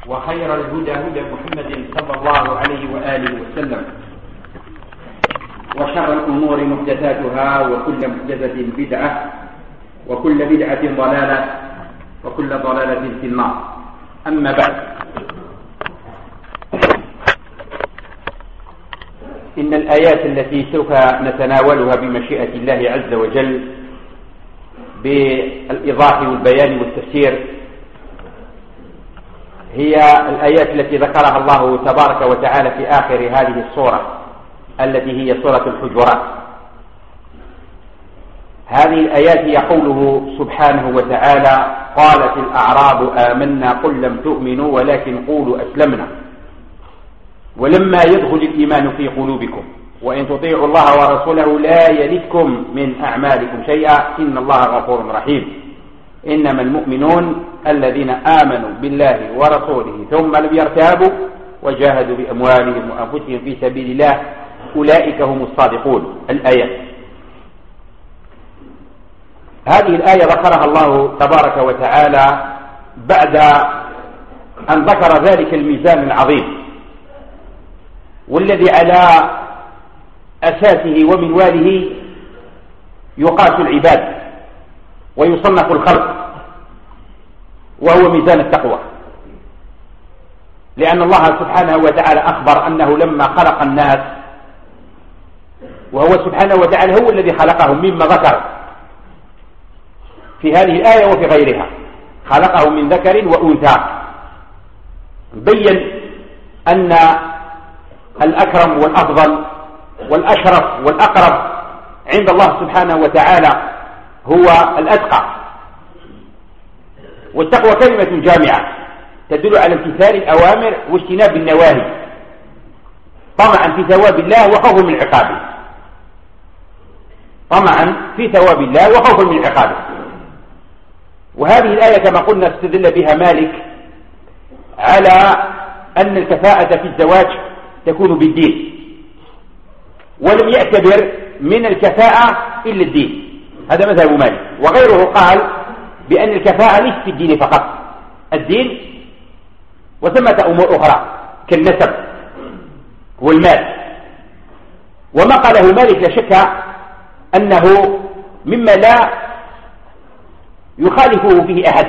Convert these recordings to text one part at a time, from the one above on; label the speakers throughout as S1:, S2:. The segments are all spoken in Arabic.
S1: وخير الهدى هدى محمد صلى الله عليه وآله وسلم، وشر الأمور محدثاتها، وكل محدثة بدعة، وكل بدعة ضلالة، وكل ضلالة في النار. أما بعد، إن الآيات التي سوف نتناولها بمشيئة الله عز وجل بالإيضاح والبيان والتفسير هي الآيات التي ذكرها الله تبارك وتعالى في آخر هذه السورة التي هي سورة الحجرات. هذه الآيات هي قوله سبحانه وتعالى: قالت الأعراب آمنا قل لم تؤمنوا ولكن قولوا أسلمنا ولما يدخل الإيمان في قلوبكم وإن تطيعوا الله ورسوله لا يلدكم من أعمالكم شيئا إن الله غفور رحيم. إنما المؤمنون الذين آمنوا بالله ورسوله ثم لم يرتابوا وجاهدوا بأموالهم وأنفسهم في سبيل الله أولئك هم الصادقون. الآية هذه الآية ذكرها الله تبارك وتعالى بعد أن ذكر ذلك الميزان العظيم والذي على أساسه ومنواله يقاس العباد ويصنف الخلق، وهو ميزان التقوى. لأن الله سبحانه وتعالى أخبر أنه لما خلق الناس، وهو سبحانه وتعالى هو الذي خلقهم مما ذكر في هذه الآية وفي غيرها، خلقهم من ذكر وأنثى، بين أن الأكرم والأفضل والأشرف والأقرب عند الله سبحانه وتعالى هو الأتقى. والتقوى كلمة جامعة تدل على امتثال الأوامر واجتناب النواهي، طمعا في ثواب الله وخوفا من عقابه، طمعا في ثواب الله وخوفا من عقابه. وهذه الآية كما قلنا استدل بها مالك على أن الكفاءة في الزواج تكون بالدين، ولم يعتبر من الكفاءة إلا الدين، هذا مذهب مالك. وغيره قال بأن الكفاءة ليست في الدين فقط، الدين وثمة أمور أخرى كالنسب والمال. وما قاله مالك لا شك أنه مما لا يخالفه به أحد،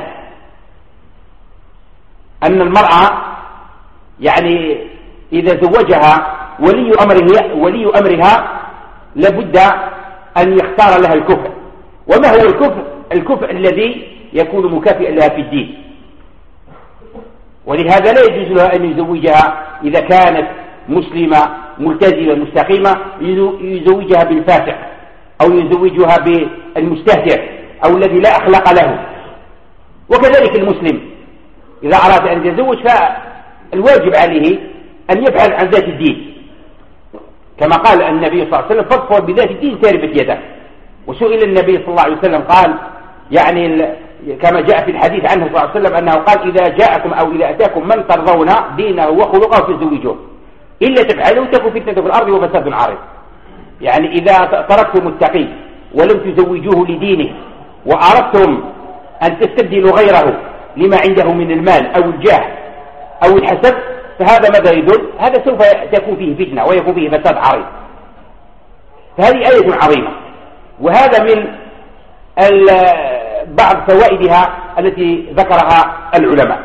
S1: أن المرأة يعني إذا زوجها ولي أمرها لابد أن يختار لها الكفء. وما هو الكفء؟ الكفء الذي يكون مكافئا لها في الدين. ولهذا لا يجوز لها أن يزوجها إذا كانت مسلمة ملتزمة مستقيمة يزوجها بالفاسق أو يزوجها بالمستهتر أو الذي لا أخلاق له. وكذلك المسلم إذا أراد أن يتزوج فالواجب عليه أن يبحث عن ذات الدين، كما قال النبي صلى الله عليه وسلم: فاظفر بذات الدين تربت يدك. وسئل النبي صلى الله عليه وسلم قال يعني كما جاء في الحديث عنه صلى الله عليه وسلم أنه قال: إذا جاءكم أو إذا أتاكم من ترضون دينه وخلقه فزوجوه إلا تفعلوا تكن فتنة في الأرض وفساد عريض. يعني إذا تركتم التقي ولم تزوجوه لدينه وأردتم أن تستبدلوا غيره لما عنده من المال أو الجاه أو الحسب، فهذا ماذا يدل؟ هذا سوف تكون فيه فتنة ويكون فيه فساد عريض. فهذه آية عظيمة، وهذا من بعض فوائدها التي ذكرها العلماء.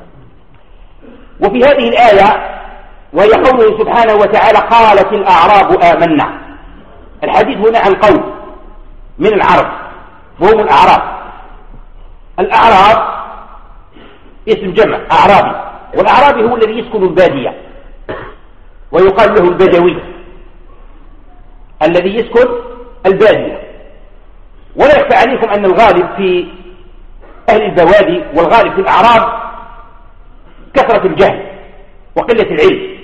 S1: وفي هذه الآية وهي قوله سبحانه وتعالى: قالت الأعراب آمنا. الحديث هنا عن قوم من العرب وهم الأعراب. الأعراب اسم جمع أعرابي، والأعرابي هو الذي يسكن البادية ويقال له البدوي، الذي يسكن البادية. ولا يخفى عليكم أن الغالب في أهل البوادي والغالب في الأعراب كثرة الجهل وقلة العلم،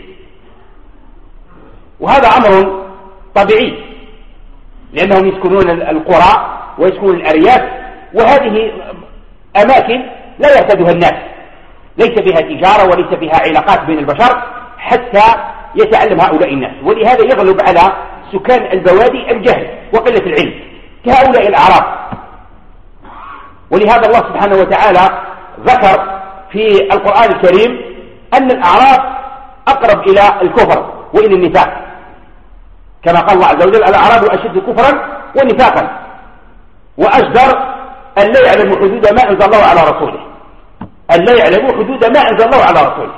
S1: وهذا أمر طبيعي لأنهم يسكنون القرى ويسكنون الأرياف، وهذه أماكن لا يرتادها الناس، ليس فيها تجارة وليس فيها علاقات بين البشر حتى يتعلم هؤلاء الناس. ولهذا يغلب على سكان البوادي الجهل وقلة العلم كهؤلاء الأعراب. ولهذا الله سبحانه وتعالى ذكر في القرآن الكريم أن الأعراب أقرب إلى الكفر وإلى النفاق، كما قال الله عز وجل: الأعراب أشد كفرا ونفاقا وأجدر أن لا يعلموا حدود ما أنزل الله على رسوله، أن لا يعلموا حدود ما أنزل الله على رسوله.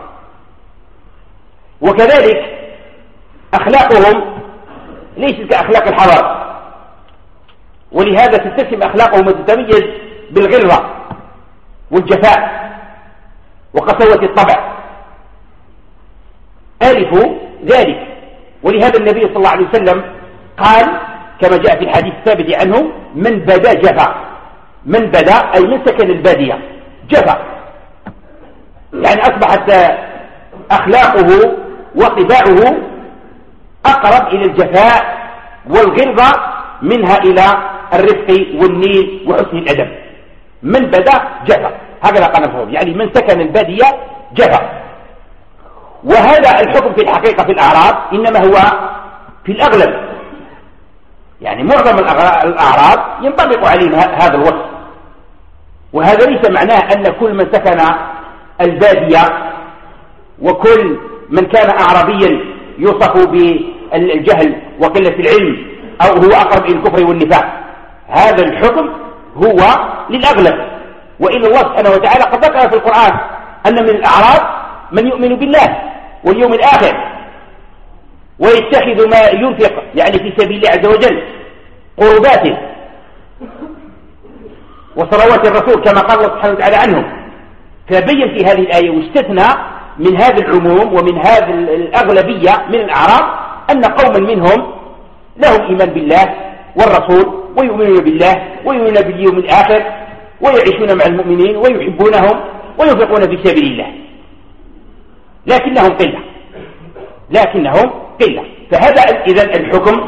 S1: وكذلك أخلاقهم ليست كأخلاق الحضر، ولهذا تتسم أخلاقهم وتتميز بالغلظة والجفاء وقسوة الطبع، ألفوا ذلك. ولهذا النبي صلى الله عليه وسلم قال كما جاء في الحديث الثابت عنه: من بدا جفا. من بدا أي من سكن البادية جفا، يعني أصبحت أخلاقه وطباعه أقرب إلى الجفاء والغلظة منها إلى الرفق والنيل وحسن الأدب. من بدا جفا، هكذا قال النبي، يعني من سكن البادية جفا. وهذا الحكم في الحقيقة في الأعراب إنما هو في الأغلب، يعني معظم الأعراب ينطبق عليهم هذا الوصف. وهذا ليس معناه أن كل من سكن البادية وكل من كان أعرابيا يوصف بالجهل وقلة العلم أو هو أقرب إلى الكفر والنفاق. هذا الحكم هو للأغلب، وإن الله سبحانه وتعالى قد ذكر في القرآن أن من الأعراب من يؤمن بالله واليوم الآخر ويتخذ ما ينفق يعني في سبيل الله عز وجل قربات وصلوات الرسول كما قال الله سبحانه وتعالى عنهم. فبين في هذه الآية واستثنى من هذا العموم ومن هذه الأغلبية من الأعراب أن قوما منهم لهم إيمان بالله والرسول ويؤمنون بالله ويؤمنون باليوم الآخر ويعيشون مع المؤمنين ويحبونهم وينفقون في سبيل الله، لكنهم قلة. فهذا إذن الحكم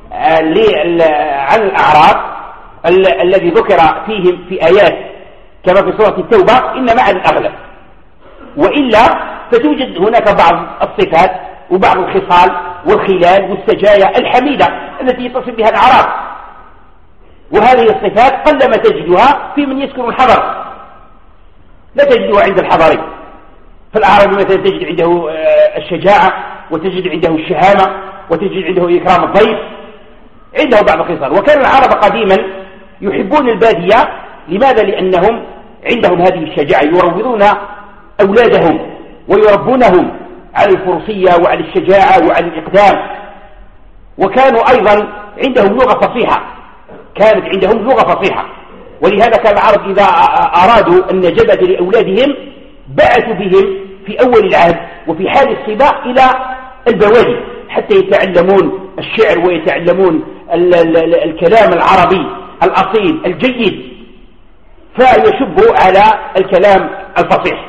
S1: عن الأعراب الذي ذكر فيهم في آيات كما في سورة التوبة إنما عن الأغلب، وإلا فتوجد هناك بعض الصفات وبعض الخصال والخلال والسجايا الحميدة التي يتصف بها الأعراب، وهذه الصفات قلما تجدها في من يسكن الحضر، لا تجدها عند الحضري. فالأعرابي مثلا تجد عنده الشجاعة وتجد عنده الشهامة وتجد عنده إكرام الضيف، عنده بعض الخصال. وكان العرب قديما يحبون البادية، لماذا؟ لأنهم عندهم هذه الشجاعة، يروضون أولادهم ويربونهم على الفروسية وعلى الشجاعة وعلى الإقدام. وكانوا أيضا عندهم لغة فصيحة، كانت عندهم لغة فصيحة، ولهذا كان العرب إذا أرادوا النجبة لأولادهم بعثوا بهم في أول العهد وفي حال الصباح إلى البوادي حتى يتعلمون الشعر ويتعلمون الكلام العربي الأصيل الجيد، فيشبوا على الكلام الفصيح.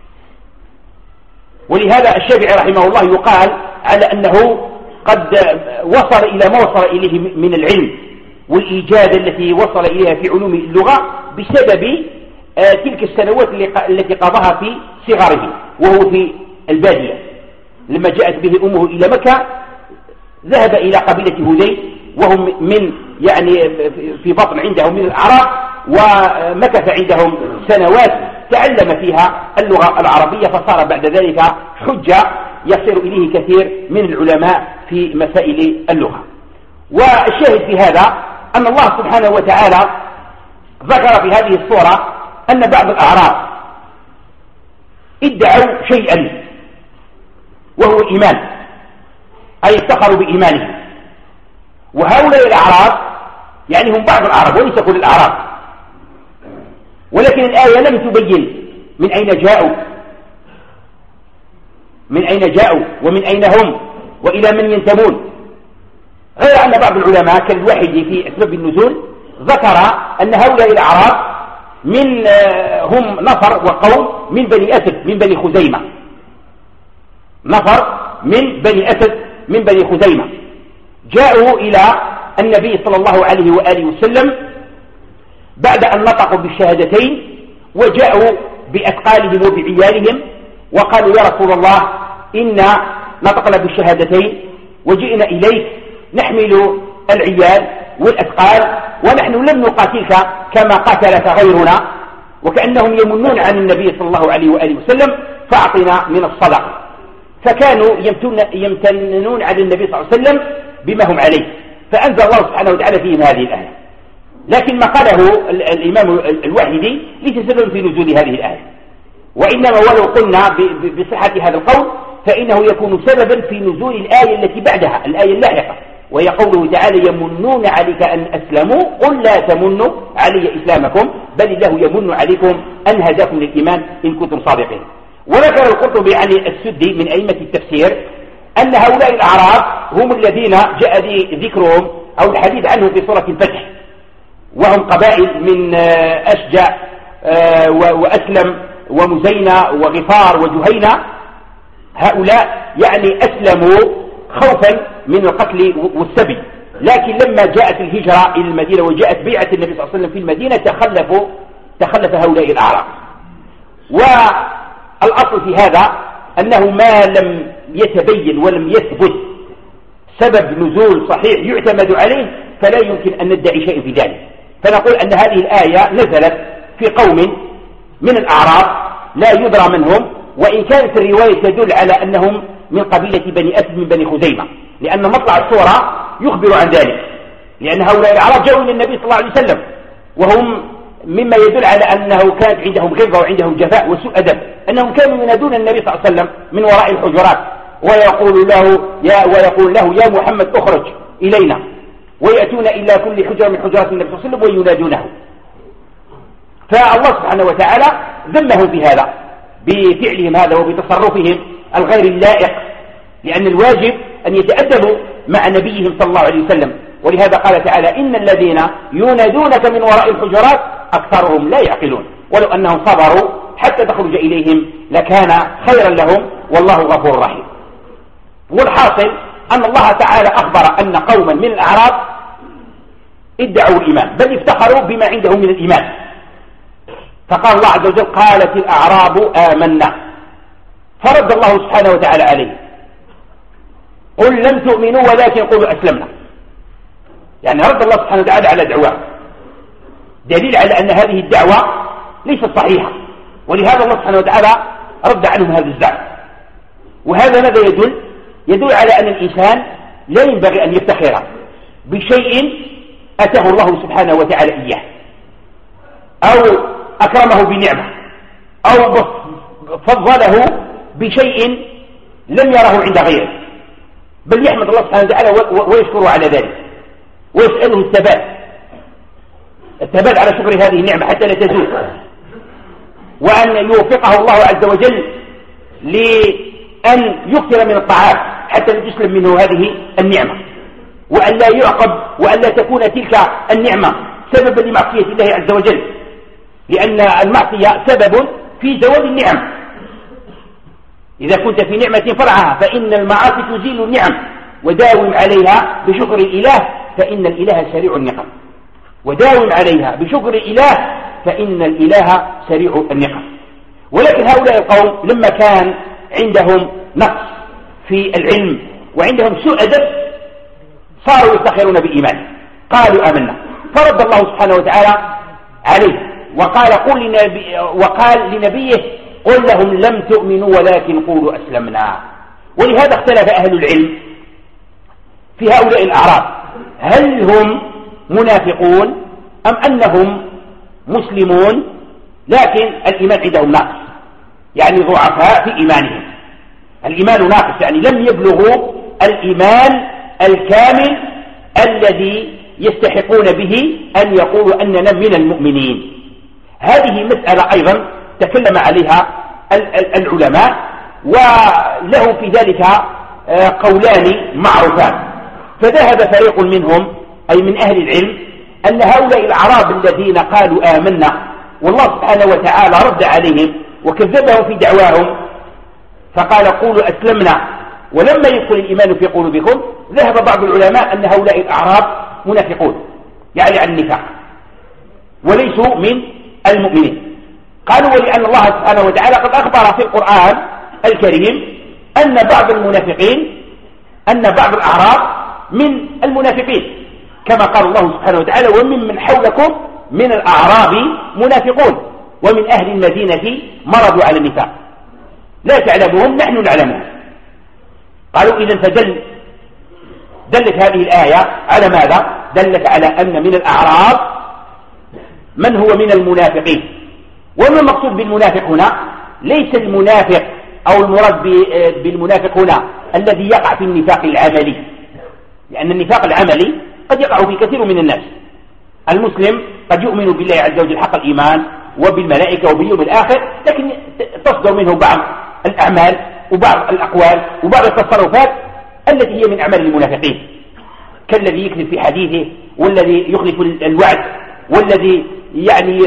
S1: ولهذا الشافعي رحمه الله يقال على أنه قد وصل إلى ما وصل إليه من العلم والإيجاد التي وصل إليها في علوم اللغة بسبب تلك السنوات التي قضاها في صغره وهو في البادية. لما جاءت به أمه إلى مكة ذهب إلى قبيلة هذيل وهم من يعني في بطن عندهم من الأعراب، ومكث عندهم سنوات تعلم فيها اللغة العربية، فصار بعد ذلك حجة يصير إليه كثير من العلماء في مسائل اللغة. والشاهد في هذا أن الله سبحانه وتعالى ذكر في هذه الصورة أن بعض الأعراب ادعوا شيئا وهو الإيمان، أي افتخروا بإيمانهم. وهؤلاء الأعراب يعني هم بعض الأعراب وليس كل الأعراب، ولكن الآية لم تبين من أين جاءوا ومن أين هم وإلى من ينتمون، غير أن بعض العلماء كالواحدي في أسباب النزول ذكر أن هؤلاء الأعراب هم نفر وقوم من بني أسد من بني خزيمة، نفر من بني أسد من بني خزيمة جاءوا إلى النبي صلى الله عليه وآله وسلم بعد أن نطقوا بالشهادتين، وجاءوا بأثقالهم وبعيالهم وقالوا: يا رسول الله، إنا نطقنا بالشهادتين وجئنا إليك نحمل العيال والأثقال ونحن لم نقاتلك كما قاتلك غيرنا. وكأنهم يمنون عن النبي صلى الله عليه وآله وسلم فأعطنا من الصدقة. فكانوا يمتنون على النبي صلى الله عليه وسلم بما هم عليه، فأنزل الله سبحانه وتعالى فيهم هذه الآية. لكن ما قاله الإمام الوحيدي ليس سبب في نزول هذه الآية، وإنما ولو قلنا بصحة هذا القول فإنه يكون سببا في نزول الآية التي بعدها، الآية اللاحقة، وهي قوله تعالى: يمنون عليك أن أسلموا قل لا تمنوا علي إسلامكم بل الله يمن عليكم أن هداكم للإيمان إن كنتم صادقين. وذكر القرطبي عن السدي من أئمة التفسير أن هؤلاء الأعراب هم الذين جاء ذكرهم أو الحديث عنهم في سورة الفتح، وهم قبائل من أشجع وأسلم ومزينة وغفار وجهينة. هؤلاء يعني أسلموا خوفا من القتل والسبي، لكن لما جاءت الهجرة إلى المدينة وجاءت بيعة النبي صلى الله عليه وسلم في المدينة تخلف هؤلاء الأعراب. والأصل في هذا أنه ما لم يتبين ولم يثبت سبب نزول صحيح يعتمد عليه فلا يمكن أن ندعي شيء في ذلك. فنقول أن هذه الآية نزلت في قوم من الأعراب لا يدرى منهم، وإن كانت الرواية تدل على أنهم من قبيلة بني أسد من بني خزيمة، لأن مطلع السورة يخبر عن ذلك، لأن هؤلاء الأعراب جاءوا إلى النبي صلى الله عليه وسلم وهم مما يدل على أنه كانت عندهم غلظة وعندهم جفاء وسوء أدب، أنهم كانوا ينادون النبي صلى الله عليه وسلم من وراء الحجرات ويقول له يا محمد اخرج إلينا، ويأتون إلى كل حجرة من حجرات النبي صلى الله عليه وسلم وينادونه. فالله سبحانه وتعالى ذمهم في هذا بفعلهم هذا وبتصرفهم الغير اللائق، لأن الواجب أن يتأدبوا مع نبيهم صلى الله عليه وسلم. ولهذا قال تعالى: إن الذين ينادونك من وراء الحجرات أكثرهم لا يعقلون ولو أنهم صبروا حتى تخرج إليهم لكان خيرا لهم والله غفور رحيم. والحاصل أن الله تعالى أخبر أن قوما من الأعراب ادعوا الإيمان، بل افتخروا بما عندهم من الإيمان. فقال الله عز وجل: قالت الأعراب آمنا. فرد الله سبحانه وتعالى عليه: قل لم تؤمنوا ولكن قولوا أسلمنا. يعني رد الله سبحانه وتعالى على دعواه، دليل على أن هذه الدعوة ليست صحيحة، ولهذا الله سبحانه وتعالى رد عنهم هذا الزعم. وهذا ماذا يدل على أن الإنسان لا ينبغي أن يفتخر بشيء أتاه الله سبحانه وتعالى إياه، أو أكرمه بنعمة، أو فضله بشيء لم يره عند غيره، بل يحمد الله سبحانه وتعالى ويشكره على ذلك ويسأله الثبات على شكر هذه النعمة حتى لا تزول، وأن يوفقه الله عز وجل لأن يكثر من الطاعات حتى لا تسلم منه هذه النعمة، وأن لا يعقب وأن لا تكون تلك النعمة سببا لمعصية الله عز وجل، لأن المعصية سبب في زوال النعم. إذا كنت في نعمة فرعها فإن المعاصي تزيل النعم، وداوم عليها بشكر الإله فإن الإله سريع النقم، وداوم عليها بشكر الإله فإن الإله سريع النقم. ولكن هؤلاء القوم لما كان عندهم نقص في العلم وعندهم سوء أدب صاروا يفتخرون بالإيمان، قالوا آمنا. فرد الله سبحانه وتعالى عليه وقال لنبيه: قل لهم لم تؤمنوا ولكن قولوا أسلمنا. ولهذا اختلف أهل العلم في هؤلاء الأعراب، هل هم منافقون أم أنهم مسلمون لكن الإيمان عندهم ناقص، يعني ضعفاء في إيمانهم، الإيمان ناقص، يعني لم يبلغوا الإيمان الكامل الذي يستحقون به أن يقولوا أننا من المؤمنين. هذه مسألة أيضا تكلم عليها العلماء، وله في ذلك قولان معروفان. فذهب فريق منهم أي من أهل العلم أن هؤلاء الأعراب الذين قالوا آمنا والله سبحانه وتعالى رد عليهم وكذبهم في دعواهم فقال قولوا أسلمنا ولما يدخل الإيمان في قلوبكم، ذهب بعض العلماء أن هؤلاء الأعراب منافقون، يعني عن النفاق، وليسوا من المؤمنين. قالوا ولأن الله سبحانه وتعالى قد أخبر في القرآن الكريم أن بعض المنافقين أن بعض الأعراب من المنافقين، كما قال الله سبحانه وتعالى: ومن حولكم من الأعراب منافقون ومن أهل المدينة مرضوا على النفاق. لا تعلمهم نحن نعلمهم. قالوا إذن دلت هذه الآية على ماذا؟ دلت على أن من الأعراب من هو من المنافقين. وما المقصود بالمنافق هنا؟ ليس المنافق أو المراد بالمنافق هنا الذي يقع في النفاق العملي، لأن النفاق العملي قد يقع في كثير من الناس. المسلم قد يؤمن بالله عز وجل حق الإيمان وبالملائكة وباليوم الآخر، لكن تصدر منه بعض الأعمال وبعض الأقوال وبعض التصرفات التي هي من أعمال المنافقين، كالذي يكذب في حديثه، والذي يخلف الوعد، والذي يعني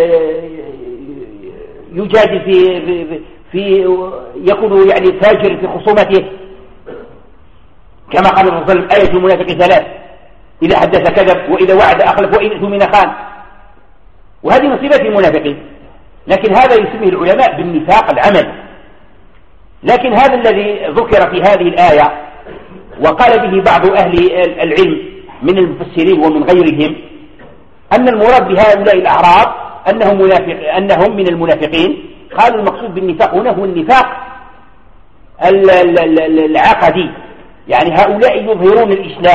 S1: يجادل في يكون يعني فاجر في خصومته، كما قال الرسول صلى الله عليه وسلم: آية المنافق ثلاث: إذا حدث كذب، وإذا وعد أخلف، وإن اؤتمن خان. وهذه من صفات المنافقين، لكن هذا يسميه العلماء بالنفاق العملي. لكن هذا الذي ذكر في هذه الآية وقال به بعض أهل العلم من المفسرين ومن غيرهم، أن المراد بهؤلاء الأعراب أنهم من المنافقين. قالوا المقصود بالنفاق هنا هو النفاق العقدي، يعني هؤلاء يظهرون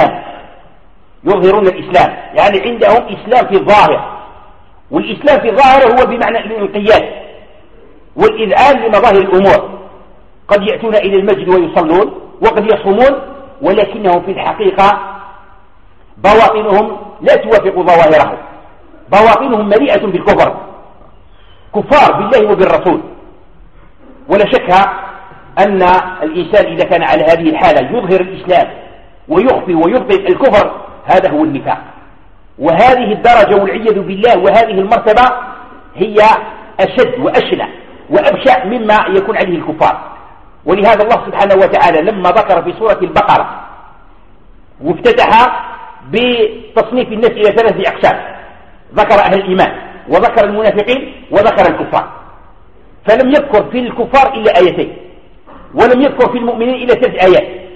S1: الإسلام، يعني عندهم إسلام في الظاهر، والإسلام في الظاهر هو بمعنى الانقياد والإذعان لمظاهر الأمور. قد يأتون إلى المسجد ويصلون وقد يصومون، ولكنهم في الحقيقة بواطنهم لا توافق ظواهرهم، بواطنهم مليئة بالكفر، كفار بالله وبالرسول. ولا شك أن الإنسان إذا كان على هذه الحالة يظهر الإسلام ويخفي ويبطل الكفر، هذا هو النفاق. وهذه الدرجة والعياذ بالله وهذه المرتبة هي أشد وأشنع وأبشع مما يكون عليه الكفار. ولهذا الله سبحانه وتعالى لما ذكر في سورة البقرة وافتتح بتصنيف الناس إلى 3 أقسام، ذكر أهل الإيمان وذكر المنافقين وذكر الكفار، فلم يذكر في الكفار إلا 2 آيات، ولم يذكر في المؤمنين إلا 3 آيات،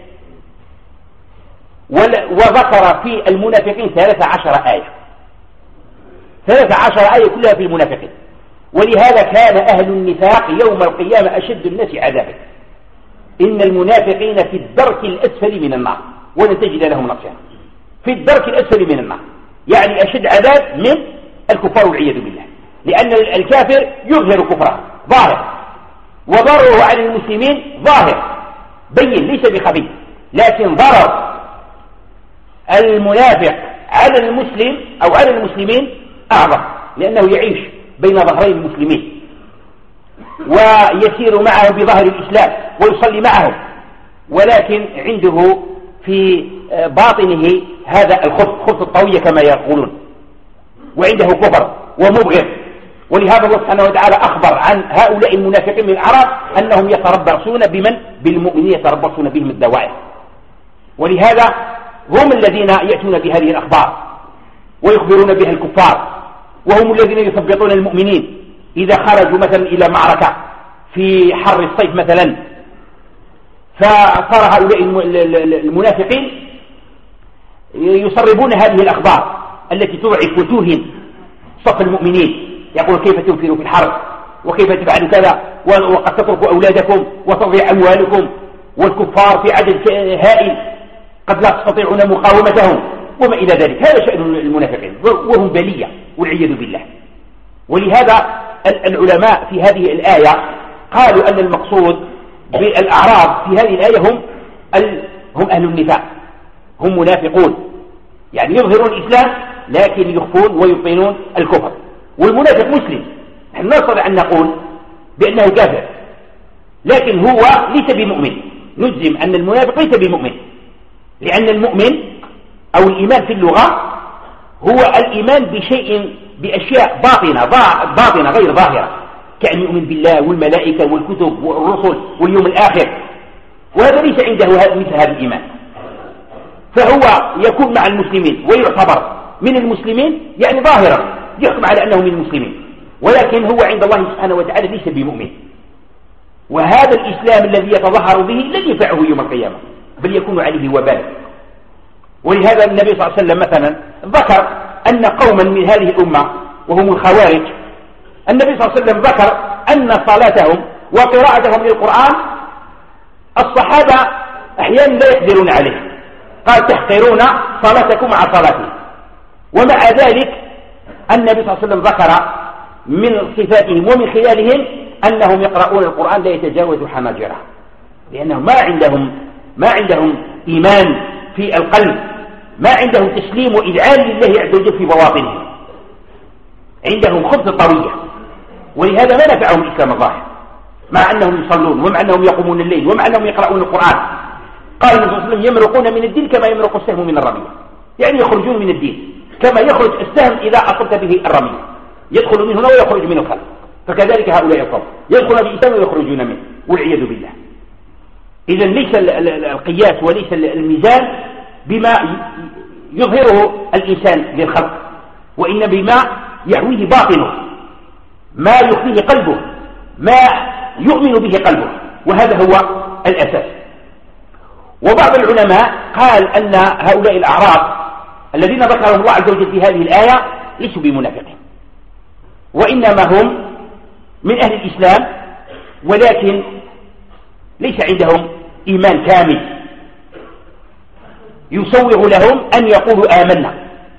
S1: وذكر في المنافقين 13 آية، 13 آية كلها في المنافقين. ولهذا كان أهل النفاق يوم القيامة أشد الناس عذابا. إن المنافقين في الدرك الأسفل من النار ولن تجد لهم نصيرا. في الدرك الأسفل من النار يعني أشد عذاب من الكفار والعياذ بالله، لأن الكافر يظهر كفره ظاهر، وضرره على المسلمين ظاهر بين ليس بخفي، لكن ضرر المنافق على المسلم أو على المسلمين أعظم، لأنه يعيش بين ظهرين المسلمين ويسير معه بظهر الإسلام ويصلي معهم، ولكن عنده في باطنه هذا الخبث الطوية كما يقولون، وعنده كفر ومبغض. ولهذا الله سبحانه وتعالى أخبر عن هؤلاء المنافقين من الأعراب أنهم يتربصون بالمؤمنين يتربصون بهم الدوائر. ولهذا هم الذين يأتون بهذه الأخبار ويخبرون بها الكفار، وهم الذين يثبطون المؤمنين إذا خرجوا مثلا إلى معركة في حر الصيف مثلا. فصار هؤلاء المنافقين يسربون هذه الأخبار التي تضعف وتوهن صف المؤمنين، يقول: كيف تنفروا في الحرب، وكيف تفعلوا كذا، وقد تتركوا أولادكم وتضيع أموالكم، والكفار في عدد هائل قد لا تستطيعون مقاومتهم، وما إلى ذلك. هذا شأن المنافقين، وهم بلية والعياذ بالله. ولهذا العلماء في هذه الآية قالوا أن المقصود بالأعراب في هذه الآية هم أهل النفاق، هم منافقون، يعني يظهرون الإسلام لكن يخفون ويبطنون الكفر. والمنافق مسلم، نحن لا نستطيع أن نقول بأنه كافر، لكن هو ليس بمؤمن. نجزم أن المنافق ليس بمؤمن، لأن المؤمن أو الإيمان في اللغة هو الإيمان بأشياء باطنة غير ظاهرة، كأن يؤمن بالله والملائكة والكتب والرسل واليوم الآخر، وهذا ليس عنده مثل هذا الإيمان. فهو يكون مع المسلمين ويعتبر من المسلمين، يعني ظاهرا يحكم على أنه من المسلمين، ولكن هو عند الله سبحانه وتعالى ليس بمؤمن. وهذا الإسلام الذي يتظاهر به لن ينفعه يوم القيامة، بل يكون عليه وبال. ولهذا النبي صلى الله عليه وسلم مثلا ذكر أن قوما من هذه الأمة وهم الخوارج، النبي صلى الله عليه وسلم ذكر أن صلاتهم وقراءتهم للقرآن الصحابة أحيانا لا يقدرون عليه، قال تحقرون صلاتكم مع صلاتي. ومع ذلك النبي صلى الله عليه وسلم ذكر من صفاتهم ومن خلالهم أنهم يقرؤون القرآن لا يتجاوز حناجره، لأنهم ما عندهم إيمان في القلب، ما عندهم تسليم وإذعان لله عز وجل في بواطنهم، عندهم خبث طوية، ولهذا ما نفعهم الإسلام الظاهر، مع أنهم يصلون ومع أنهم يقومون الليل ومع أنهم يقرؤون القرآن. قال النبي صلى الله عليه وسلم يمرقون من الدين كما يمرق السهم من الرمية، يعني يخرجون من الدين كما يخرج السهم إذا أصبت به الرمية، يدخل من هنا ويخرج من الخلف. فكذلك هؤلاء القوم يدخلون في الإسلام ويخرجون منه والعياذ بالله. إذا ليس القياس وليس الميزان بما يظهره الإنسان للخلق، وإن بما يحويه باطنه، ما يخفيه قلبه، ما يؤمن به قلبه، وهذا هو الأساس. وبعض العلماء قال أن هؤلاء الأعراب الذين ذكرهم الله عز وجل في هذه الآية ليسوا بمنافقين، وإنما هم من أهل الإسلام، ولكن ليس عندهم إيمان كامل يسوغ لهم أن يقولوا آمنا،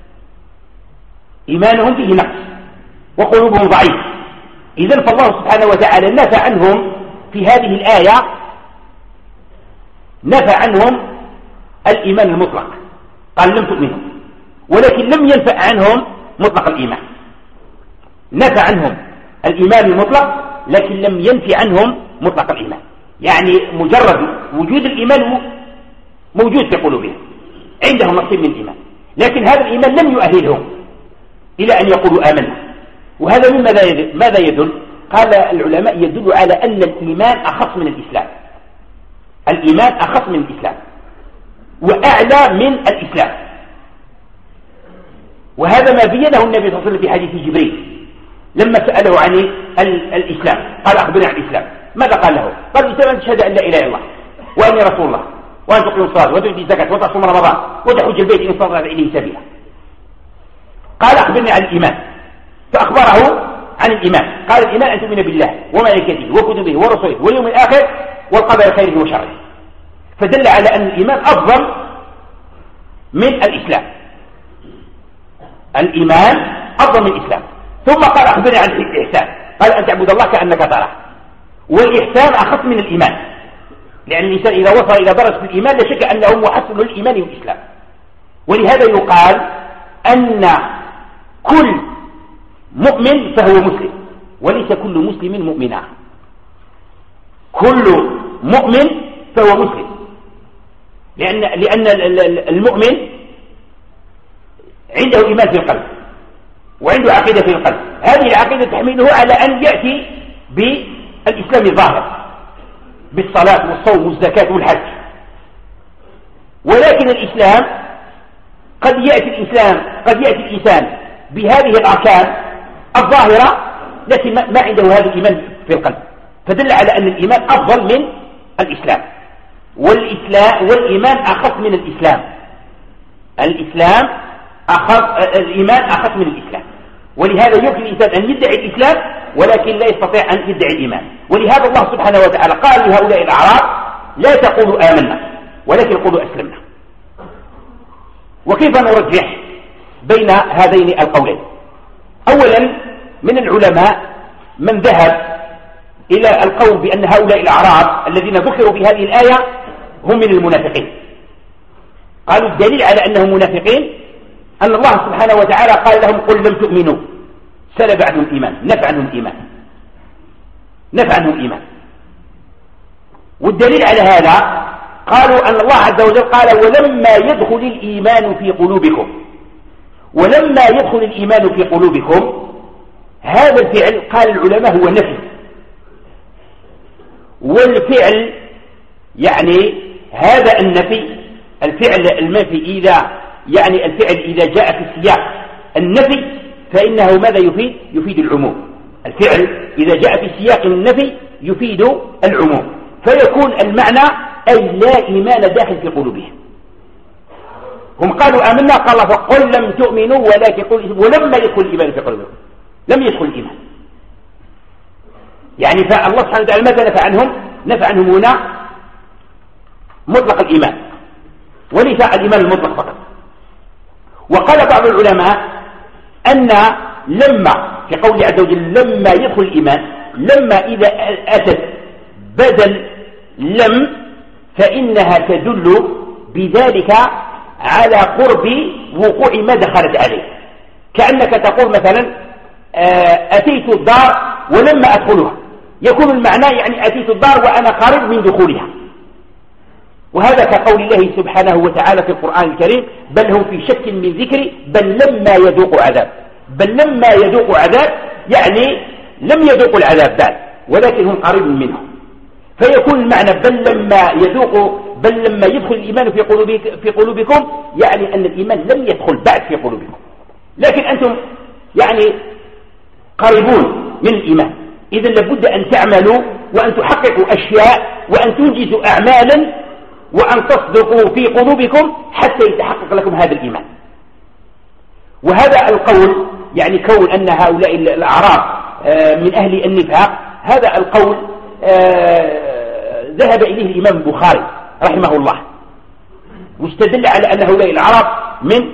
S1: إيمانهم فيه نقص وقلوبهم ضعيف. إذن فالله سبحانه وتعالى نفى عنهم في هذه الآية، نفى عنهم الإيمان المطلق، قال لم تؤمنوا، ولكن لم ينفع عنهم مطلق الإيمان. نفى عنهم الإيمان المطلق لكن لم ينفي عنهم مطلق الإيمان، يعني مجرد وجود الإيمان موجود في قلوبهم، عندهم نصيب من الإيمان، لكن هذا الإيمان لم يؤهلهم إلى أن يقولوا آمنا. وهذا ماذا يدل؟ قال العلماء يدل على أن الإيمان أخص من الإسلام، الإيمان أخص من الإسلام وأعلى من الإسلام. وهذا ما بينه النبي صلى الله عليه وسلم في حديث جبريل لما سأله عن الإسلام، قال أخبرني عن الإسلام. ماذا قال له؟ قال الإسلام أن تشهد أن لا إله إلا الله وأني رسول الله وأن تقيم الصلاة وتؤتي الزكاة وتصوم رمضان وتحج البيت إن استطعت إليه سبيلا. قال أخبرني عن الإيمان، فأخبره عن الإيمان، قال الإيمان أن تؤمن بالله وملائكته وكتبه ورسله واليوم الآخر والقدر خيره وشره، فدل على أن الإيمان أفضل من الإسلام، الإيمان أفضل من الإسلام. ثم قال أخبرني عن الإحسان، قال أن تعبد الله كأنك تراه، والإحسان أخص من الإيمان، لأن الإنسان إذا وصل إلى درجة الإيمان لا شك أنه محسن للإيمان والإسلام. ولهذا يقال أن كل مؤمن فهو مسلم، وليس كل مسلم مؤمنا، كل مؤمن فهو مسلم، لأن المؤمن عنده إيمان في القلب وعنده عقيدة في القلب، هذه العقيدة تحمله على أن يأتي بالإسلام الظاهر بالصلاة والصوم والزكاة والحج. ولكن الإسلام قد يأتي الإنسان بهذه الأركان الظاهرة لكن ما عنده هذا الإيمان في القلب، فدل على أن الإيمان أفضل من الإسلام. والإيمان أخص من الإسلام، الإيمان أخص من الإسلام. ولهذا يمكن الإنسان أن يدعي الإسلام ولكن لا يستطيع أن يدعي الإيمان. ولهذا الله سبحانه وتعالى قال لهؤلاء الأعراب لا تقولوا آمنا ولكن قولوا أسلمنا. وكيف نرجح بين هذين القولين؟ أولا من العلماء من ذهب إلى القول بأن هؤلاء الأعراب الذين ذكروا في هذه الآية هم من المنافقين. قالوا الدليل على أنهم منافقين أن الله سبحانه وتعالى قال لهم قل لم تؤمنوا، سلب عنهم الإيمان، نفع عنهم الإيمان. والدليل على هذا قالوا أن الله عز وجل قال ولما يدخل الإيمان في قلوبكم، ولما يدخل الإيمان في قلوبكم، هذا الفعل قال العلماء هو نفي، والفعل يعني هذا النفي، الفعل المنفي الفعل إذا جاء في سياق النفي فإنه ماذا يفيد؟ يفيد العموم. الفعل إذا جاء في سياق النفي يفيد العموم، فيكون المعنى أي لا إيمان داخل في قلوبهم. هم قالوا آمنا، قال الله فقل لم تؤمنوا ولكن قل ولما يدخل الإيمان في قلوبهم، لم يدخل الإيمان. يعني فالله سبحانه وتعالى ماذا نفى عنهم هنا مطلق الإيمان وليس الإيمان المطلق فقط. وقال بعض العلماء أن لما في قوله عز وجل لما يدخل الإيمان، لما إذا أتت بدل لم فإنها تدل بذلك على قرب وقوع ما دخلت عليه، كأنك تقول مثلا أتيت الدار ولما أدخلها، يكون المعنى يعني أتيت الدار وأنا قريب من دخولها. وهذا كقول الله سبحانه وتعالى في القرآن الكريم بل هم في شك من ذكري بل لما يذوقوا عذاب. بل لما يذوقوا عذاب يعني لم يذوقوا العذاب بعد ولكن هم قريب منه، فيكون المعنى بل لما يدخل الإيمان في قلوبكم يعني أن الإيمان لم يدخل بعد في قلوبكم، لكن أنتم يعني قريبون من الإيمان. إذن لابد أن تعملوا وأن تحققوا أشياء وأن تنجزوا أعمالا وأن تصدقوا في قلوبكم حتى يتحقق لكم هذا الإيمان. وهذا القول يعني كون أن هؤلاء الأعراب من أهل النفاق، هذا القول ذهب إليه الإمام البخاري رحمه الله، واستدل على أن هؤلاء العرب من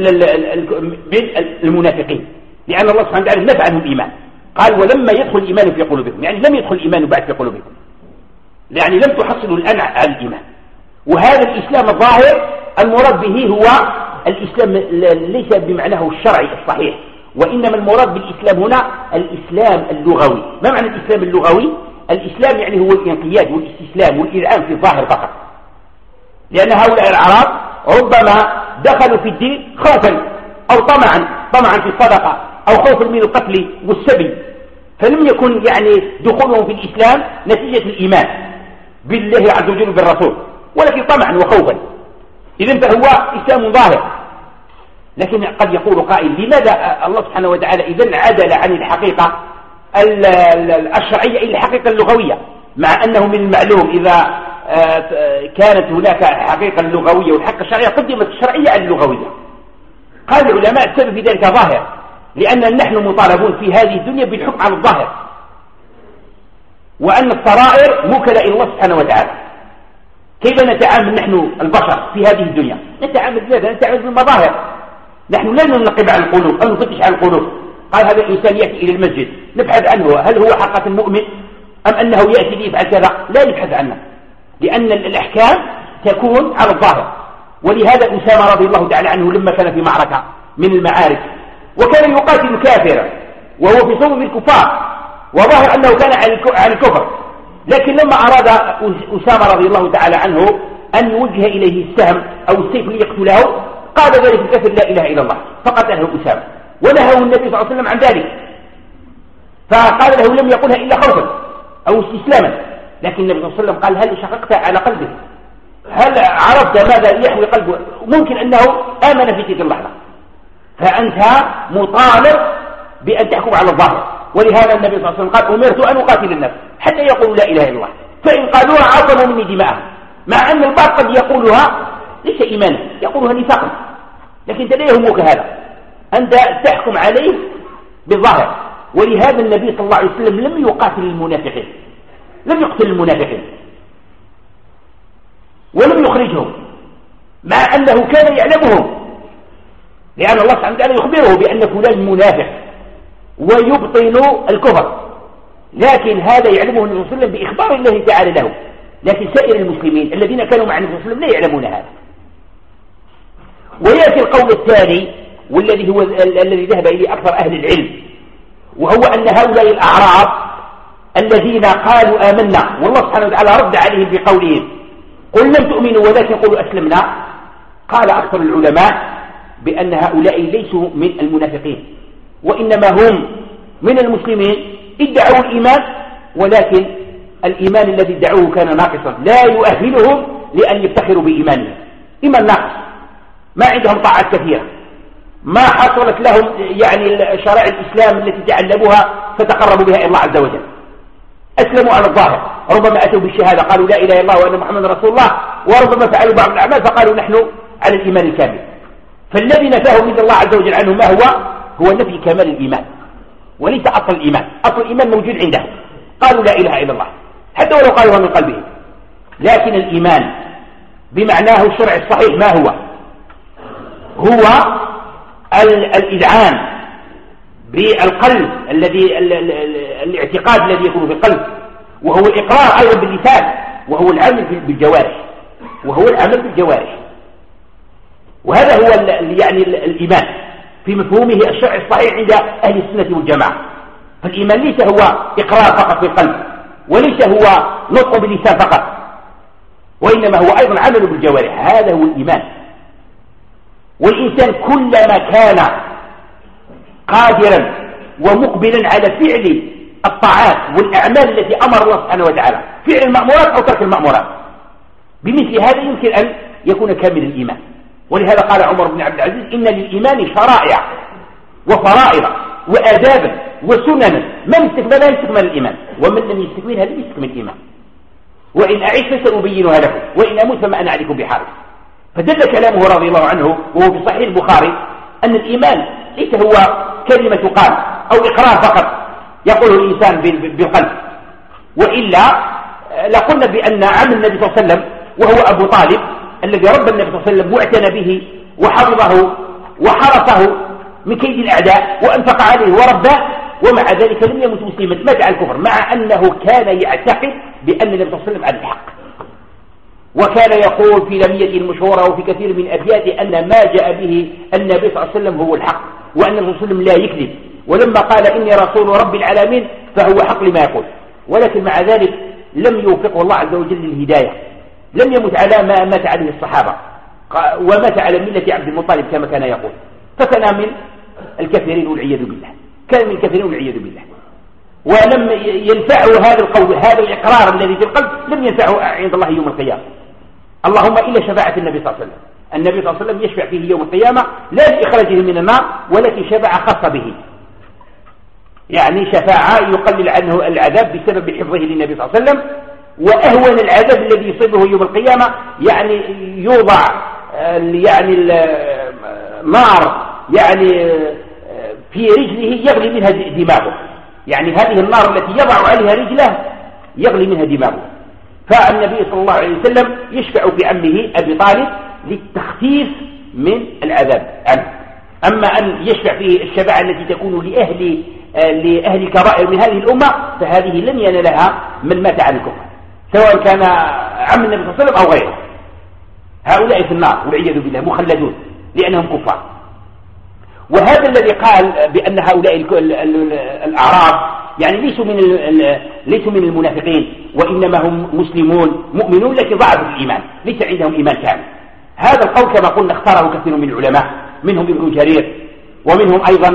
S1: المنافقين، لأن الله سبحانه وتعالى نفى عنهم الإيمان، قال ولما يدخل الإيمان في قلوبكم، يعني لم يدخل الإيمان بعد في قلوبكم، يعني لم تحصلوا الآن على الإيمان. وهذا الإسلام الظاهر المراد به هو الإسلام ليس بمعناه الشرعي الصحيح، وإنما المراد بالإسلام هنا الإسلام اللغوي. ما معنى الإسلام اللغوي؟ الإسلام يعني هو الانقياد والاستسلام والإذعان في الظاهر فقط، لأن هؤلاء العرب ربما دخلوا في الدين خوفا أو طمعا في الصدقة أو خوفا من القتل والسبي، فلم يكن يعني دخولهم في الإسلام نتيجة الإيمان بالله عز وجل بالرسول، ولكن طمعا وخوفا. إذن فهو إسلام ظاهر. لكن قد يقول قائل لماذا الله سبحانه وتعالى إذن عدل عن الحقيقة الشرعية إلى الحقيقة اللغوية، مع أنه من المعلوم إذا كانت هناك حقيقة لغوية والحقيقة الشرعية قدمت الشرعية على اللغوية. قال العلماء السبب في ذلك ظاهر، لأن نحن مطالبون في هذه الدنيا بالحكم على الظاهر، وأن السرائر موكلة إلى الله سبحانه وتعالى. كيف نتعامل نحن البشر في هذه الدنيا؟ نتعامل بالمظاهر، نحن لا ننقب على القلوب أو نفتش على القلوب. قال هذا الإنسان يأتي إلى المسجد نبحث عنه هل هو حقا مؤمن أم أنه يأتي ليفعل كذا، لا نبحث عنه، لأن الأحكام تكون على الظاهر. ولهذا أسامة رضي الله تعالى عنه لما كان في معركة من المعارك وكان يقاتل كافرا وهو في صوب الكفار وظاهر أنه كان عن الكفر، لكن لما أراد أسامة رضي الله تعالى عنه أن يوجه إليه السهم أو السيف ليقتله قال ذلك الكافر لا إله إلا الله فقتله أسامة، ونهى النبي صلى الله عليه وسلم عن ذلك، فقال له لم يقولها إلا خوفا أو استسلاما. لكن النبي صلى الله عليه وسلم قال هل شققت على قلبه؟ هل عرفت ماذا يحوي قلبه؟ ممكن أنه آمن في تلك اللحظة، فأنت مطالب بأن تحكم على الظاهر. ولهذا النبي صلى الله عليه وسلم قال أمرت أن أقاتل الناس حتى يقولوا لا إله إلا الله، فإن قالوها عصموا مني دماءهم، مع أن البعض قد يقولها ليس إيمانا، يقولها نفاقا، لكن لا يهمك هذا، أنت تحكم عليه بالظاهر. ولهذا النبي صلى الله عليه وسلم لم يقاتل المنافقين، لم يقتل المنافقين ولم يخرجهم، مع أنه كان يعلمهم، لأن الله سبحانه وتعالى يخبره بأن فلان منافق ويبطل الكفر، لكن هذا يعلمه النبي صلى الله عليه وسلم بإخبار الله تعالى له، لكن سائر المسلمين الذين كانوا مع النبي صلى الله عليه وسلم لا يعلمون هذا. ويأتي القول الثاني والذي هو الذي ذهب إليه أكثر أهل العلم، وهو أن هؤلاء الأعراب الذين قالوا آمنا والله سبحانه وتعالى رد عليهم بقولهم قل لم تؤمنوا ولكن قولوا أسلمنا، قال أكثر العلماء بأن هؤلاء ليسوا من المنافقين وإنما هم من المسلمين ادعوا الإيمان، ولكن الإيمان الذي ادعوه كان ناقصا لا يؤهلهم لأن يفتخروا بإيمانهم، إيمان ناقص، ما عندهم طاعات كثيرة، ما حصلت لهم يعني شرائع الإسلام التي تعلموها فتقربوا بها إلى الله عز وجل، أسلموا على الظاهر، ربما أتوا بالشهادة قالوا لا إله إلا الله وأن محمد رسول الله، وربما فعلوا بعض الأعمال فقالوا نحن على الإيمان الكامل. فالذي نفاه من الله عز وجل عنه ما هو نفي كمال الإيمان وليس أصل الإيمان. أصل الإيمان موجود عنده، قالوا لا إله إلا الله حتى ولو قالوها من قلبهم. لكن الإيمان بمعناه الشرعي الصحيح ما هو؟ هو الإذعان بالقلب، الاعتقاد الذي يكون في القلب، وهو الإقرار أيضا باللسان، وهو العمل بالجوارح، وهذا هو يعني الإيمان في مفهومه الشرعي الصحيح عند أهل السنة والجماعة. فالإيمان ليس هو إقرار فقط في القلب، وليس هو نطق باللسان فقط، وإنما هو أيضا عمل بالجوارح. هذا هو الإيمان. والإنسان كلما كان قادرا ومقبلا على فعل الطاعات والأعمال التي أمر الله سبحانه وتعالى، فعل المأمورات أو ترك المأمورات، بمثل هذا يمكن أن يكون كامل الإيمان. ولهذا قال عمر بن عبد العزيز: إن للإيمان شرائع وفرائض وآدابا وسننا، من استكملها يستكمل الإيمان، ومن لم يستكملها لم يستكمل الإيمان. وإن أعيش فسأبينها لكم، وإن أموت فما أنا عليكم بحارس. فدل كلامه رضي الله عنه وهو في صحيح البخاري أن الإيمان ليس هو كلمة قال أو إقرار فقط يقوله الإنسان بالقلب، وإلا لقلنا بأن عم النبي صلى الله عليه وسلم وهو أبو طالب الذي ربى النبي صلى الله عليه وسلم واعتنى به وحفظه وحرسه من كيد الأعداء وأنفق عليه ورباه، ومع ذلك لم يمت مسلما، مات على الكفر، مع أنه كان يعتقد بأن النبي صلى الله عليه وسلم على الحق. وكان يقول في لمية المشهورة وفي كثير من أبياته أن ما جاء به النبي صلى الله عليه وسلم هو الحق، وأن النبي صلى الله عليه وسلم لا يكذب، ولما قال إني رسول رب العالمين فهو حق لما يقول. ولكن مع ذلك لم يوفقه الله عز وجل للهداية، لم يمت على ما مات عليه الصحابة، ومات على ملة عبد المطلب كما كان يقول، فكان من الكافرين والعياذ بالله، كان من الكافرين والعياذ بالله. ولم ينفعه هذا القول، هذا الإقرار الذي في القلب لم ينفعه عند الله يوم القيامة، اللهم إلا شفاعة النبي صلى الله عليه وسلم. النبي صلى الله عليه وسلم يشفع فيه يوم القيامة لا لإخراجه من النار، ولكن شفاعة خاصة به، يعني شفاعة يقلل عنه العذاب بسبب حفظه للنبي صلى الله عليه وسلم. وأهون العذاب الذي يصيبه يوم القيامة يعني يوضع يعني النار يعني في رجله يغلي منها دماغه، يعني هذه النار التي يضع عليها رجله يغلي منها دماغه. فالنبي صلى الله عليه وسلم يشفع في عمه أبي طالب للتخفيف من العذاب عنه. أما أن يشفع فيه الشفاعة التي تكون لأهل الكبائر من هذه الأمة فهذه لن ينالها من مات على الكفر، سواء كان عم النبي صلى الله عليه وسلم أو غيره. هؤلاء في النار والعياذ بالله مخلدون لأنهم كفار. وهذا الذي قال بأن هؤلاء الأعراب يعني ليسوا من المنافقين، وإنما هم مسلمون مؤمنون لكن ضعفوا الإيمان، ليس عندهم إيمان كامل. هذا القول كما قلنا اختاره كثير من العلماء، منهم ابن جرير، ومنهم أيضا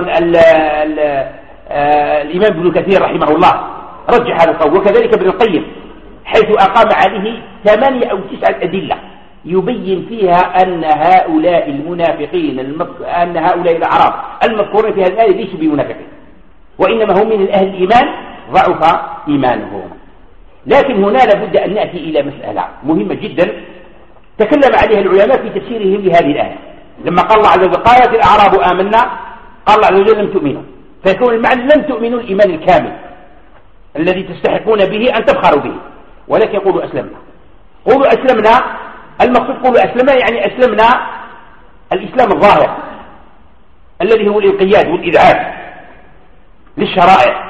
S1: الإمام ابن كثير رحمه الله رجح هذا القول، وكذلك ابن القيم حيث أقام عليه 8 أو 9 أدلة يبين فيها أن هؤلاء المنافقين أن هؤلاء الأعراب المذكورين في هذه الآية ليسوا بمنافقين، وإنما هم من أهل الإيمان ضعف إيمانهم. لكن هنا لابد أن نأتي إلى مسألة مهمة جدا تكلم عليها العلماء في تفسيرهم لهذه الآية. لما قال الله عز وجل قالت الأعراب آمنا، قال الله عز وجل لم تؤمنوا، فيكون المعنى لم تؤمنوا الإيمان الكامل الذي تستحقون به أن تفخروا به، ولكن يقولوا أسلمنا. قولوا أسلمنا، المقصود قولوا أسلمنا يعني أسلمنا الإسلام الظاهر الذي هو الانقياد والإذعان للشرائع،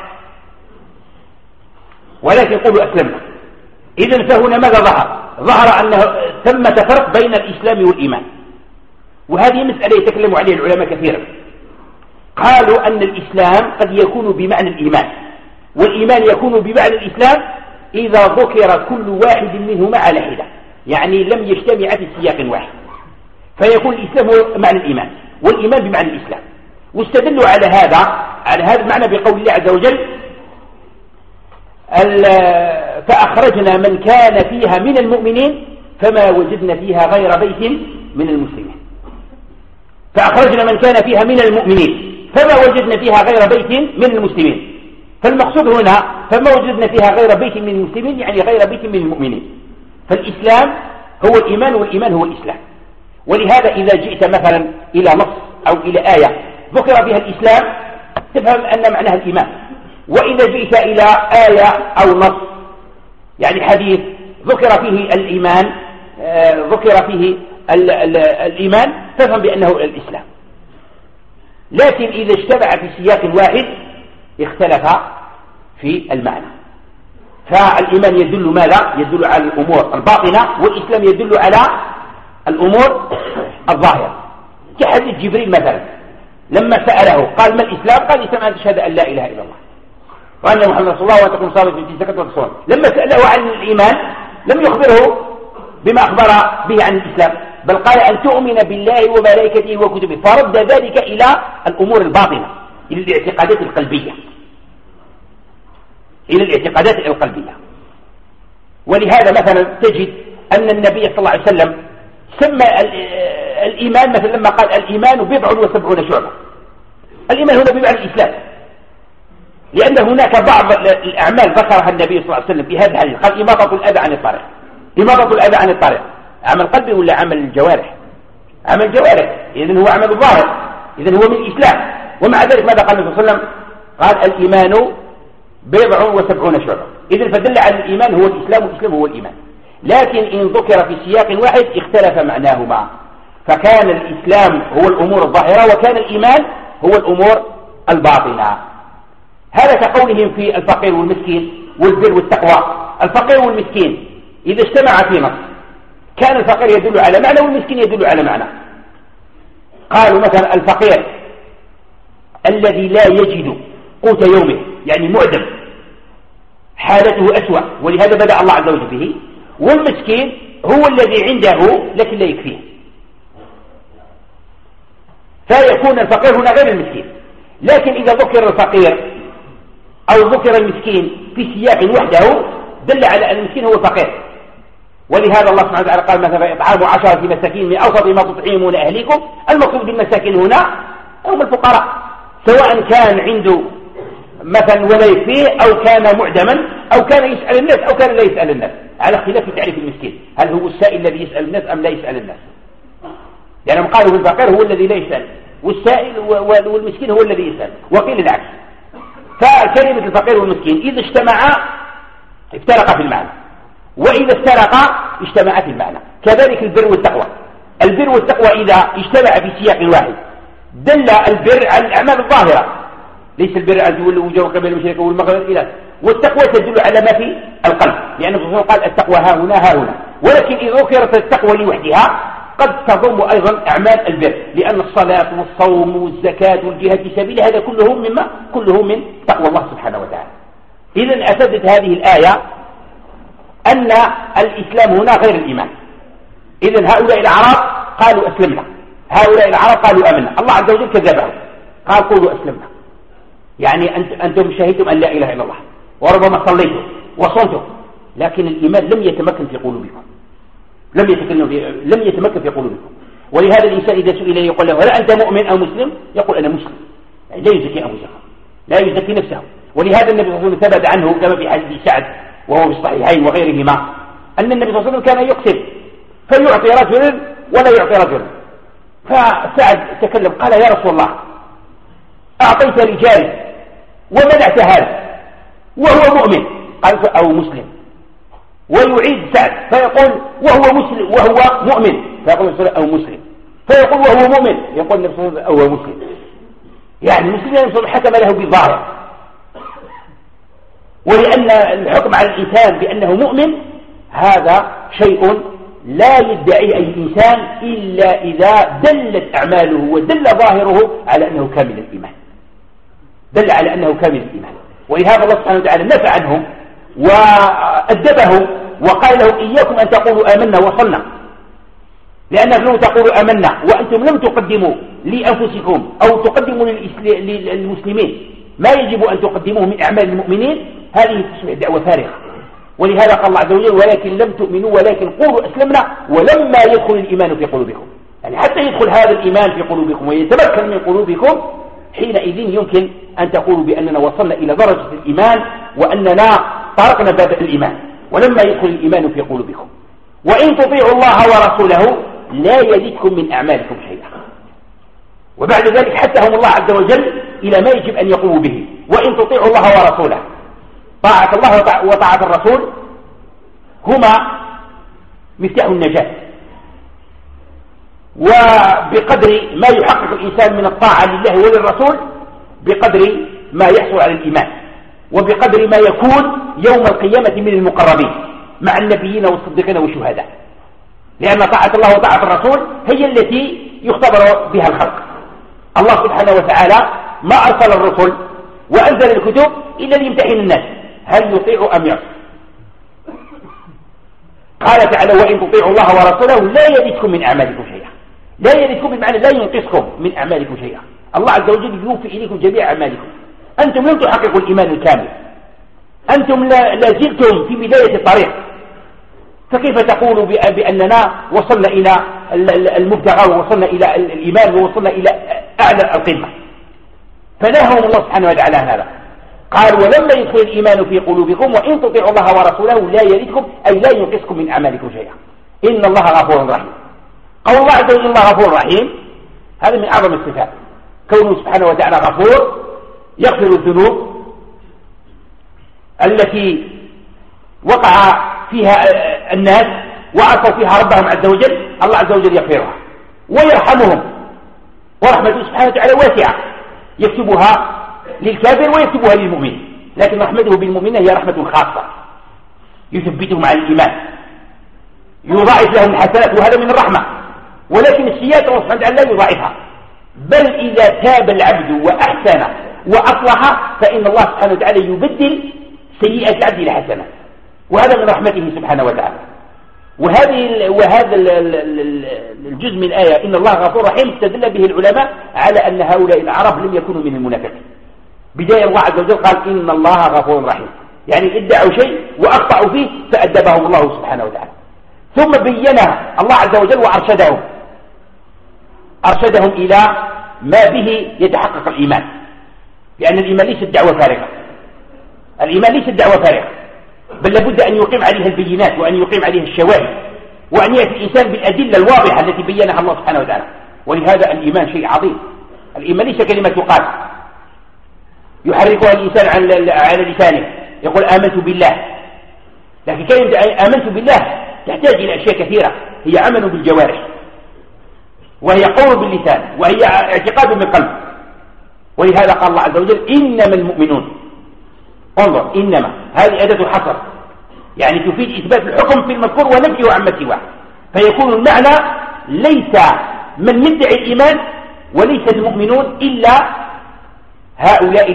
S1: ولكن قولوا أسلمنا. إذن فهنا ماذا ظهر أنه ثمة فرق بين الإسلام والإيمان، وهذه مسألة يتكلم عليها العلماء كثيرا. قالوا أن الإسلام قد يكون بمعنى الإيمان، والإيمان يكون بمعنى الإسلام إذا ذكر كل واحد منهما على حدة، يعني لم يجتمع في سياق واحد، فيكون الإسلام هو معنى الإيمان والإيمان بمعنى الإسلام. واستدلوا على هذا المعنى بقول الله عز وجل فأخرجنا من كان فيها من المؤمنين فما وجدنا فيها غير بيت من المسلمين. فأخرجنا من كان فيها من المؤمنين فما وجدنا فيها غير بيت من المسلمين. فالمقصود هنا فما وجدنا فيها غير بيت من المسلمين يعني غير بيت من المؤمنين. فالإسلام هو الإيمان والإيمان هو الإسلام. ولهذا إذا جئت مثلا إلى نص أو إلى آية ذكر بها الإسلام تفهم أن معناها الإيمان، وإذا جئت إلى آية أو نص يعني حديث ذكر فيه الإيمان الإيمان تفهم بأنه الإسلام. لكن إذا اجتمع في سياق واحد اختلف في المعنى. فالإيمان يدل ماذا؟ يدل على الأمور الباطنة، والإسلام يدل على الأمور الظاهرة. كحديث جبريل مثلا لما سأله قال ما الإسلام؟ قال الإسلام أن تشهد أن لا إله إلا الله وأن محمد رسول الله وأن تقوم صلاة في زكاة وتصوم. لما سأله عن الإيمان لم يخبره بما أخبر به عن الإسلام، بل قال أن تؤمن بالله وملائكته وكتبه، فرد ذلك إلى الأمور الباطنة، إلى الاعتقادات القلبية. ولهذا مثلا تجد أن النبي صلى الله عليه وسلم سمى الإيمان مثلا لما قال الإيمان 77 شعبة. الإيمان هنا بمعنى الإسلام، لأن هناك بعض الأعمال ذكرها النبي صلى الله عليه وسلم في هذا الحديث، قال إماطة الأذى عن الطريق. عمل قلبي ولا عمل الجوارح؟ عمل الجوارح، إذن هو عمل الظاهر، إذن هو من الإسلام. ومع ذلك ماذا قال النبي صلى الله عليه وسلم؟ قال الإيمان 77 شعبة. إذن فدل على الإيمان هو الإسلام والإسلام هو الإيمان. لكن إن ذكر في سياق واحد اختلف معناهما، فكان الإسلام هو الأمور الظاهرة وكان الإيمان هو الأمور الباطنة. هذا كقولهم في الفقير والمسكين والبر والتقوى. الفقير والمسكين إذا اجتمع في نص كان الفقير يدل على معنى والمسكين يدل على معنى. قالوا مثلا الفقير الذي لا يجد قوت يومه يعني معدم حالته أسوأ ولهذا بدأ الله عز وجل به، والمسكين هو الذي عنده لكن لا يكفيه، فيكون الفقير هنا غير المسكين. لكن إذا ذكر الفقير أو ذكر المسكين في سياق وحده دل على أن المسكين هو الفقير. ولهذا الله سبحانه وتعالى قال مثلا إطعام 10 مساكين من أوسط ما تطعمون أهليكم. المقصود بالمساكين هنا هم الفقراء، سواء كان عنده مثلا ولا يكفيه أو كان معدما أو كان يسأل الناس أو كان لا يسأل الناس، على اختلاف تعريف المسكين، هل هو السائل الذي يسأل الناس أم لا يسأل الناس؟ يعني قالوا الفقير هو الذي لا يسأل والسائل والمسكين هو الذي يسأل، وقيل العكس. فكلمة الفقير والمسكين إذا اجتمعا افترقا في المعنى، وإذا افترقا اجتمعا في المعنى. كذلك البر والتقوى. البر والتقوى إذا اجتمع في سياق واحد دل البر على الأعمال الظاهرة، ليس البر أن تولوا وجوهكم قبل المشرق والمغرب إلى، والتقوى تدل على ما في القلب، لأن الرسول قال التقوى ها هنا. ولكن إذا ذكرت التقوى لوحدها قد تضم أيضا أعمال البر، لأن الصلاة والصوم والزكاة والجهاد في سبيله هذا كله من تقوى الله سبحانه وتعالى. إذن أفادت هذه الآية أن الإسلام هنا غير الإيمان. إذن هؤلاء الأعراب قالوا أسلمنا، هؤلاء الأعراب قالوا آمنا، الله عز وجل كذبهم قال قولوا أسلمنا، يعني أنتم شهدتم أن لا إله إلا الله وربما صليتم وصمتم، لكن الإيمان لم يتمكن في قلوبكم، لم يتمكن في قلوبكم. ولهذا الإنسان إذا سئل يقول له هل أنت مؤمن أو مسلم؟ يقول أنا مسلم، يعني لا يزكي أنفسه، لا يزكي نفسه. ولهذا النبي صلى الله عليه وسلم ثبت عنه كما في حديث سعد وهو في الصحيحين وغيرهما أن النبي صلى الله عليه وسلم كان يقسم فيعطي رجلا ولا يعطي رجلا. فسعد تكلم قال يا رسول الله أعطيت رجال ومنعت هذا وهو مؤمن، قال أو مسلم. ويعيد سعد فيقول وهو مسلم وهو مؤمن، فيقول أو مسلم، فيقول وهو مؤمن، يقول النبي صلى الله عليه وسلم أو مسلم، يعني المسلم حكم له بالظاهر. ولأن الحكم على الإنسان بأنه مؤمن هذا شيء لا يدعيه أي إنسان إلا إذا دلت أعماله ودل ظاهره على أنه كامل الإيمان، دل على أنه كامل الإيمان. ولهذا الله سبحانه وتعالى نفى عنهم وأدبهم وقال لهم إياكم أن تقولوا آمنا وصلنا، لأنكم لو تقولوا آمنا وأنتم لم تقدموا لأنفسكم أو تقدموا للمسلمين ما يجب أن تقدموه من أعمال المؤمنين، هذه تصبح دعوة فارغة. ولهذا قال الله عز وجل ولكن لم تؤمنوا ولكن قولوا أسلمنا ولما يدخل الإيمان في قلوبكم، يعني حتى يدخل هذا الإيمان في قلوبكم ويتمكن من قلوبكم حينئذ يمكن أن تقولوا بأننا وصلنا إلى درجة الإيمان وأننا طرقنا باب الإيمان، ولما يدخل الإيمان في قلوبكم. وإن تطيعوا الله ورسوله لا يزدكم من أعمالكم شيئا. وبعد ذلك حثهم الله عز وجل إلى ما يجب أن يقوموا به، وإن تطيعوا الله ورسوله. طاعة الله وطاعة الرسول هما مفتاح النجاة، وبقدر ما يحقق الإنسان من الطاعة لله وللرسول بقدر ما يحصل على الإيمان، وبقدر ما يكون يوم القيامة من المقربين مع النبيين والصديقين والشهداء، لأن طاعة الله وطاعة الرسول هي التي يختبر بها الخلق. الله سبحانه وتعالى ما أرسل الرسل وأنزل الكتب إلا ليمتحن الناس هل يطيع أم يعصي. قال تعالى وإن تطيعوا الله ورسوله لا يلدكم من أعمالكم شيئا. لا يلدكم بمعنى لا ينقصكم من أعمالكم شيئا. الله عز وجل يوفي إليكم جميع أعمالكم. أنتم لم تحققوا الإيمان الكامل، أنتم لا زلتم في بداية الطريق، فكيف تقولوا بأننا وصلنا إلى المبتغى ووصلنا إلى الإيمان ووصلنا إلى أعلى القمة؟ فنهاهم الله سبحانه وتعالى هذا. قال ولما يدخل الإيمان في قلوبكم وإن تطيعوا الله ورسوله لا يلدكم أي لا ينقصكم من أعمالكم شيئا إن الله غفور رحيم. قول الله عز وجل الله غفور رحيم هذا من أعظم الصفات، كونه سبحانه وتعالى غفور يغفر الذنوب التي وقع فيها الناس وعصوا فيها ربهم عز وجل، الله عز وجل يغفرها ويرحمهم، ورحمته سبحانه وتعالى واسعة يكتبها للكافر ويكتبها للمؤمن، لكن رحمته بالمؤمنين هي رحمة خاصة يثبتهم على الإيمان، يضاعف لهم الحسنات وهذا من الرحمة. ولكن السيئات الله سبحانه وتعالى لا يضاعفها، بل إذا تاب العبد وأحسن وأصلح فإن الله سبحانه وتعالى يبدل سيئات العبد إلى حسنات، وهذا من رحمته سبحانه وتعالى. وهذا الجزء من الآية إن الله غفور رحيم استدل به العلماء على أن هؤلاء العرب لم يكونوا من المنافقين. بداية الله عز وجل قال إن الله غفور رحيم، يعني ادعوا شيء وأخطأوا فيه فأدبهم الله سبحانه وتعالى، ثم بينها الله عز وجل وأرشدهم إلى ما به يتحقق الإيمان، لأن الإيمان ليس دعوة فارغة، الإيمان ليس دعوة فارغة، بل لابد أن يقيم عليها البينات وأن يقيم عليها الشواهد، وأن يأتي الإنسان بالأدلة الواضحة التي بينها الله سبحانه وتعالى. ولهذا الإيمان شيء عظيم. الإيمان ليس كلمة تقال يحركها الإنسان على لسانه يقول آمنت بالله، لكن كلمة آمنت بالله تحتاج إلى أشياء كثيرة، هي عمل بالجوارح، وهي قول باللسان، وهي اعتقاد بالقلب. ولهذا قال الله عز وجل إنما المؤمنون. انظر إنما هذه أداة حصر، يعني تفيد إثبات الحكم في المذكور ونفيه عما سواه، فيكون المعنى ليس من يدعي الإيمان وليس المؤمنون إلا هؤلاء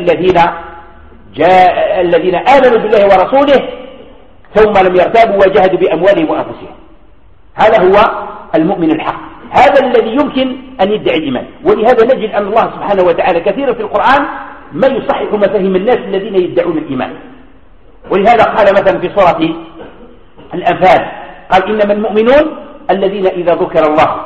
S1: الذين آمنوا بالله ورسوله ثم لم يرتابوا وجاهدوا بأموالهم وأنفسهم. هذا هو المؤمن الحق، هذا الذي يمكن أن يدعي الإيمان. ولهذا نجد أن الله سبحانه وتعالى كثيرا في القرآن ما يصحح مفاهيم الناس الذين يدعون الإيمان. ولهذا قال مثلا في سورة الأنفال قال إنما المؤمنون الذين إذا ذكر الله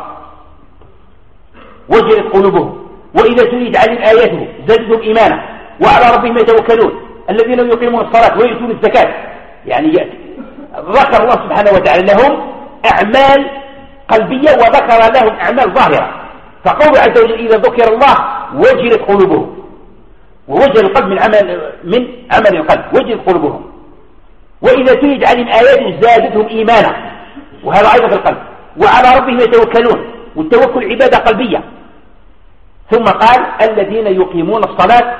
S1: وجلت قلوبهم وإذا تليت عليهم آياته زادتهم إيمانا وعلى ربهم يتوكلون الذين يقيمون الصلاة ويؤتون الزكاة. يعني ذكر الله سبحانه وتعالى لهم أعمال قلبية وذكر لهم أعمال ظاهرة، فقول عز وجل إذا ذكر الله وجلت قلوبهم، ووجه القلب من عمل القلب وجلت قلوبهم، وإذا تليت عليهم آياته زادتهم إيمانا، وهذا أيضا في القلب، وعلى ربهم يتوكلون، والتوكل عبادة قلبية. ثم قال الذين يقيمون الصلاة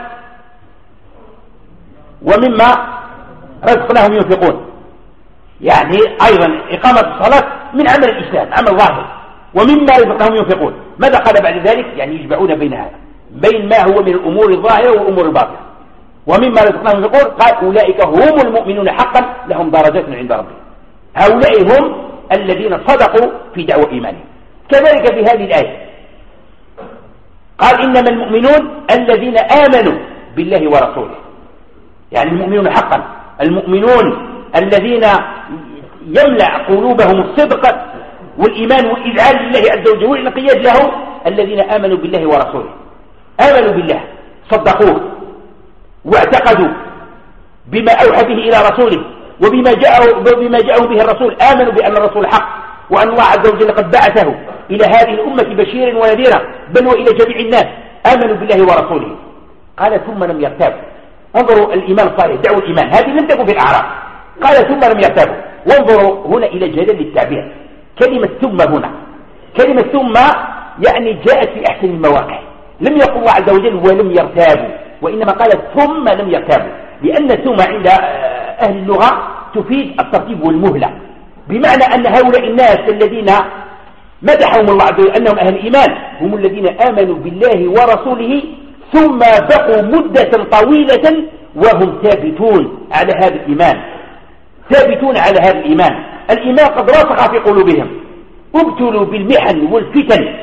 S1: ومما رزقناهم ينفقون، يعني أيضا إقامة الصلاة من عمل الإسلام، عمل ظاهر، ومما رزقناهم ينفقون. ماذا قال بعد ذلك؟ يعني يجمعون بين هذا، بين ما هو من الأمور الظاهرة والأمور الباطنة. ومما رزقناهم ينفقون قال أولئك هم المؤمنون حقا لهم درجات عند ربهم. هؤلاء هم الذين صدقوا في دعوة إيمانهم. كذلك في هذه الآية قال إنما المؤمنون الذين آمنوا بالله ورسوله، يعني المؤمنون حقا، المؤمنون الذين يملأ قلوبهم الصدق والإيمان والإذعان لله عز وجل والانقياد له، الذين آمنوا بالله ورسوله، آمنوا بالله صدقوه واعتقدوا بما أوحى به إلى رسوله وبما جاءه به الرسول، آمنوا بأن الرسول حق وأن الله عز وجل قد بعثه إلى هذه الأمة بشيرا ونذيرا بل وإلى جميع الناس، آمنوا بالله ورسوله. قال ثم لم يرتابوا، انظروا الإيمان الصالح، دعوا الإيمان، هذه لم تكن في الأعراف. قال ثم لم يرتابوا. وانظروا هنا إلى جلال التعبير، كلمة ثم هنا، كلمة ثم يعني جاءت في أحسن المواقع. لم يقل الله عز وجل ولم يرتابوا، وإنما قال ثم لم يرتابوا، لأن ثم عند أهل اللغة تفيد الترتيب والمهلة، بمعنى أن هؤلاء الناس الذين مدحهم الله عز وجل أنهم أهل الإيمان هم الذين آمنوا بالله ورسوله ثم بقوا مدة طويلة وهم ثابتون على هذا الإيمان، ثابتون على هذا الإيمان. الإيمان قد راسخ في قلوبهم، ابتلوا بالمحن والفتن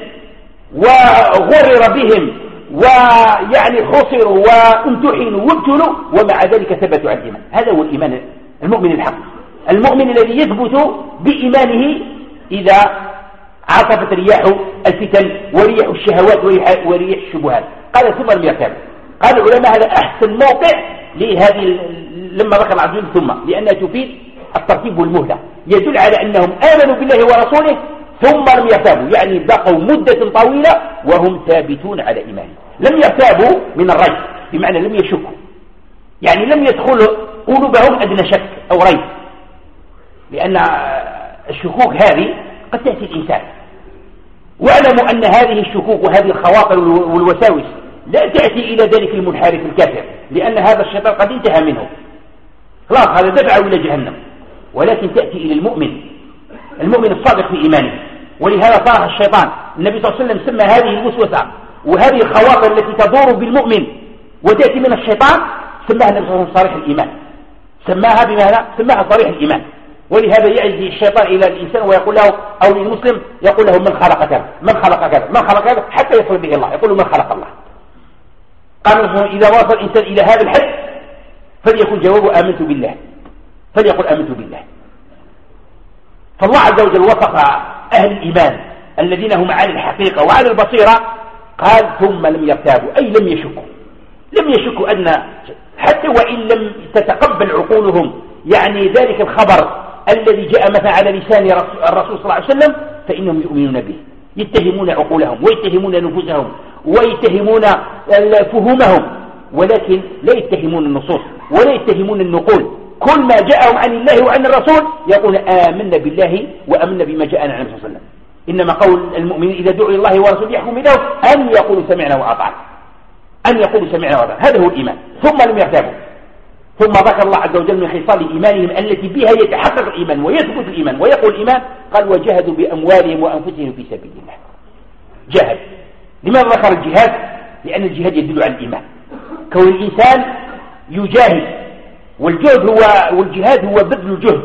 S1: وغرر بهم ويعني خسروا وامتحنوا وابتلوا، ومع ذلك ثبتوا على الإيمان. هذا هو الإيمان المؤمن الحق، المؤمن الذي يثبت بإيمانه إذا عاصفت رياح الفتن وريح الشهوات وريح الشبهات. قال ثم لم يرتابوا. قال العلماء هذا أحسن موقع لهذه لما ذكر عبد ثم، لأنها تفيد الترتيب والمهلة، يدل على أنهم آمنوا بالله ورسوله ثم لم يرتابوا، يعني بقوا مدة طويلة وهم ثابتون على إيمانهم. لم يرتابوا من الريب، بمعنى لم يشكوا، يعني لم يدخل قلوبهم أدنى شك أو ريب، لأن الشكوك هذه قد تأتي الإنسان. واعلموا أن هذه الشكوك وهذه الخواطر والوساوس لا تأتي إلى ذلك المنحرف الكافر، لأن هذا الشيطان قد انتهى منه خلاص، هذا دفعه إلى جهنم، ولكن تأتي إلى المؤمن الصادق في إيمانه. ولهذا صار الشيطان، النبي صلى الله عليه وسلم سمى هذه الوسوسة وهذه الخواطر التي تدور بالمؤمن وتأتي من الشيطان، سماها النبي صلى الله عليه وسلم صريح الإيمان، سماها بماذا؟ سماها صريح الإيمان. ولهذا يأتي الشيطان إلى الإنسان ويقول له أو للمسلم يقول له من خلق كذا، من خلق كذا، من خلق كذا، حتى يصل به الله، يقول من خلق الله. قالوا إذا وصل الإنسان إلى هذا الحد فليكن جوابه آمنت بالله، فليقل آمنت بالله. فالله عز وجل وصف أهل الإيمان الذين هم على الحقيقة وعلى البصيرة، قال ثم لم يرتابوا، أي لم يشكوا، لم يشكوا أن حتى وإن لم تتقبل عقولهم يعني ذلك الخبر الذي جاء مثلا على لسان الرسول صلى الله عليه وسلم، فإنهم يؤمنون به، يتهمون عقولهم ويتهمون نفوسهم ويتهمون فهومهم، ولكن لا يتهمون النصوص ولا يتهمون النقول. كل ما جاءهم عن الله وعن الرسول يقول آمنا بالله وآمنا بما جاءنا عن الرسول صلى الله عليه وسلم. إنما قول المؤمنين إذا دعوا الله ورسوله يحكم بينهم أن يقولوا سمعنا وأطعنا، أن يقولوا سمعنا وأطعنا، هذا هو الإيمان. ثم لم يرتابوا، ثم ذكر الله عز وجل من خصال إيمانهم التي بها يتحقق الإيمان ويثبت الإيمان ويقول الإيمان. قال وجاهدوا بأموالهم وأنفسهم في سبيل الله. جاهد. لماذا ذكر الجهاد؟ لأن الجهاد يدل على الإيمان، كون الإنسان يجاهد، والجهاد هو بذل الجهد،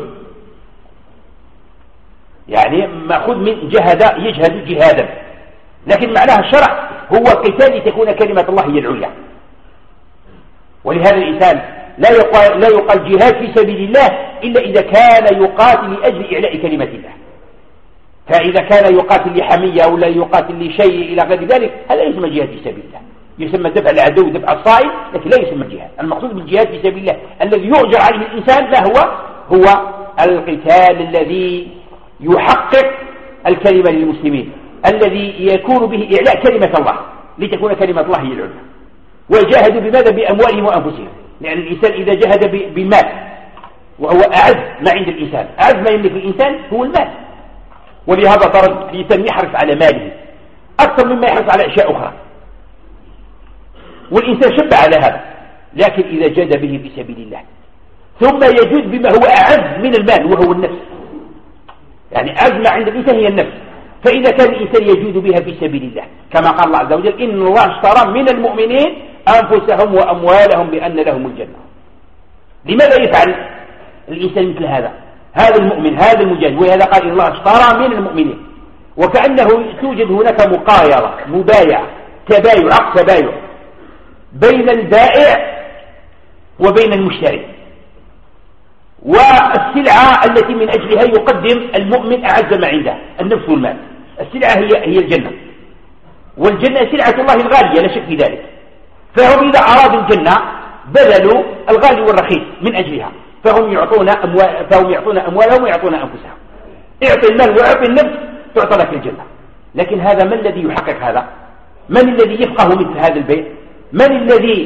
S1: يعني مأخوذ من جهد يجهد جهادا، لكن معناها الشرع هو قتال لتكون كلمة الله هي العليا. ولهذا الإنسان لا يقال جهاد في سبيل الله إلا إذا كان يقاتل لأجل إعلاء كلمة الله. فإذا كان يقاتل لحمية أو لا يقاتل لشيء إلى غير ذلك، هذا يسمى جهاد في سبيل الله، يسمى دفع العدو دفع الصائل، لكن لا يسمى الجهاد. المقصود بالجهاد في سبيل الله الذي يؤجر عليه الإنسان لا هو القتال الذي يحقق الكلمة للمسلمين، الذي يكون به إعلاء كلمة الله لتكون كلمة الله هي العليا. وجاهدوا بماذا؟ بأموالهم وأنفسهم، لأن الإنسان إذا جاهد بالمال وهو أعز ما عند الإنسان، أعز ما يملك الإنسان هو المال. ولهذا ترى الإنسان يحرص على ماله أكثر مما يحرص على أشياء أخرى، والإنسان شب على هذا. لكن إذا جاد به في سبيل الله ثم يجود بما هو أعز من المال وهو النفس، يعني أعز ما عند الإنسان هي النفس، فإذا كان الإنسان يجود بها في سبيل الله كما قال الله عز وجل إن الله اشترى من المؤمنين أنفسهم وأموالهم بأن لهم الجنة. لماذا يفعل الإنسان مثل هذا؟ هذا المؤمن هذا المجاهد، ولهذا قال إن الله اشترى من المؤمنين، وكأنه توجد هناك مقايرة مبايعة تبايع عقد تبايع بين البائع وبين المشتري، والسلعة التي من أجلها يقدم المؤمن أعز ما عنده النفس والمال. السلعة هي الجنة، والجنة سلعة الله الغالية لا شك في ذلك، فهم إذا أرادوا الجنة بذلوا الغالي والرخيص من أجلها، فهم يعطون أموالهم ويعطون أنفسهم. اعطي المال وأعطي النفس تعطى لك الجنة. لكن هذا من الذي يحقق هذا؟ من الذي يفقه مثل هذا البيع؟ من الذي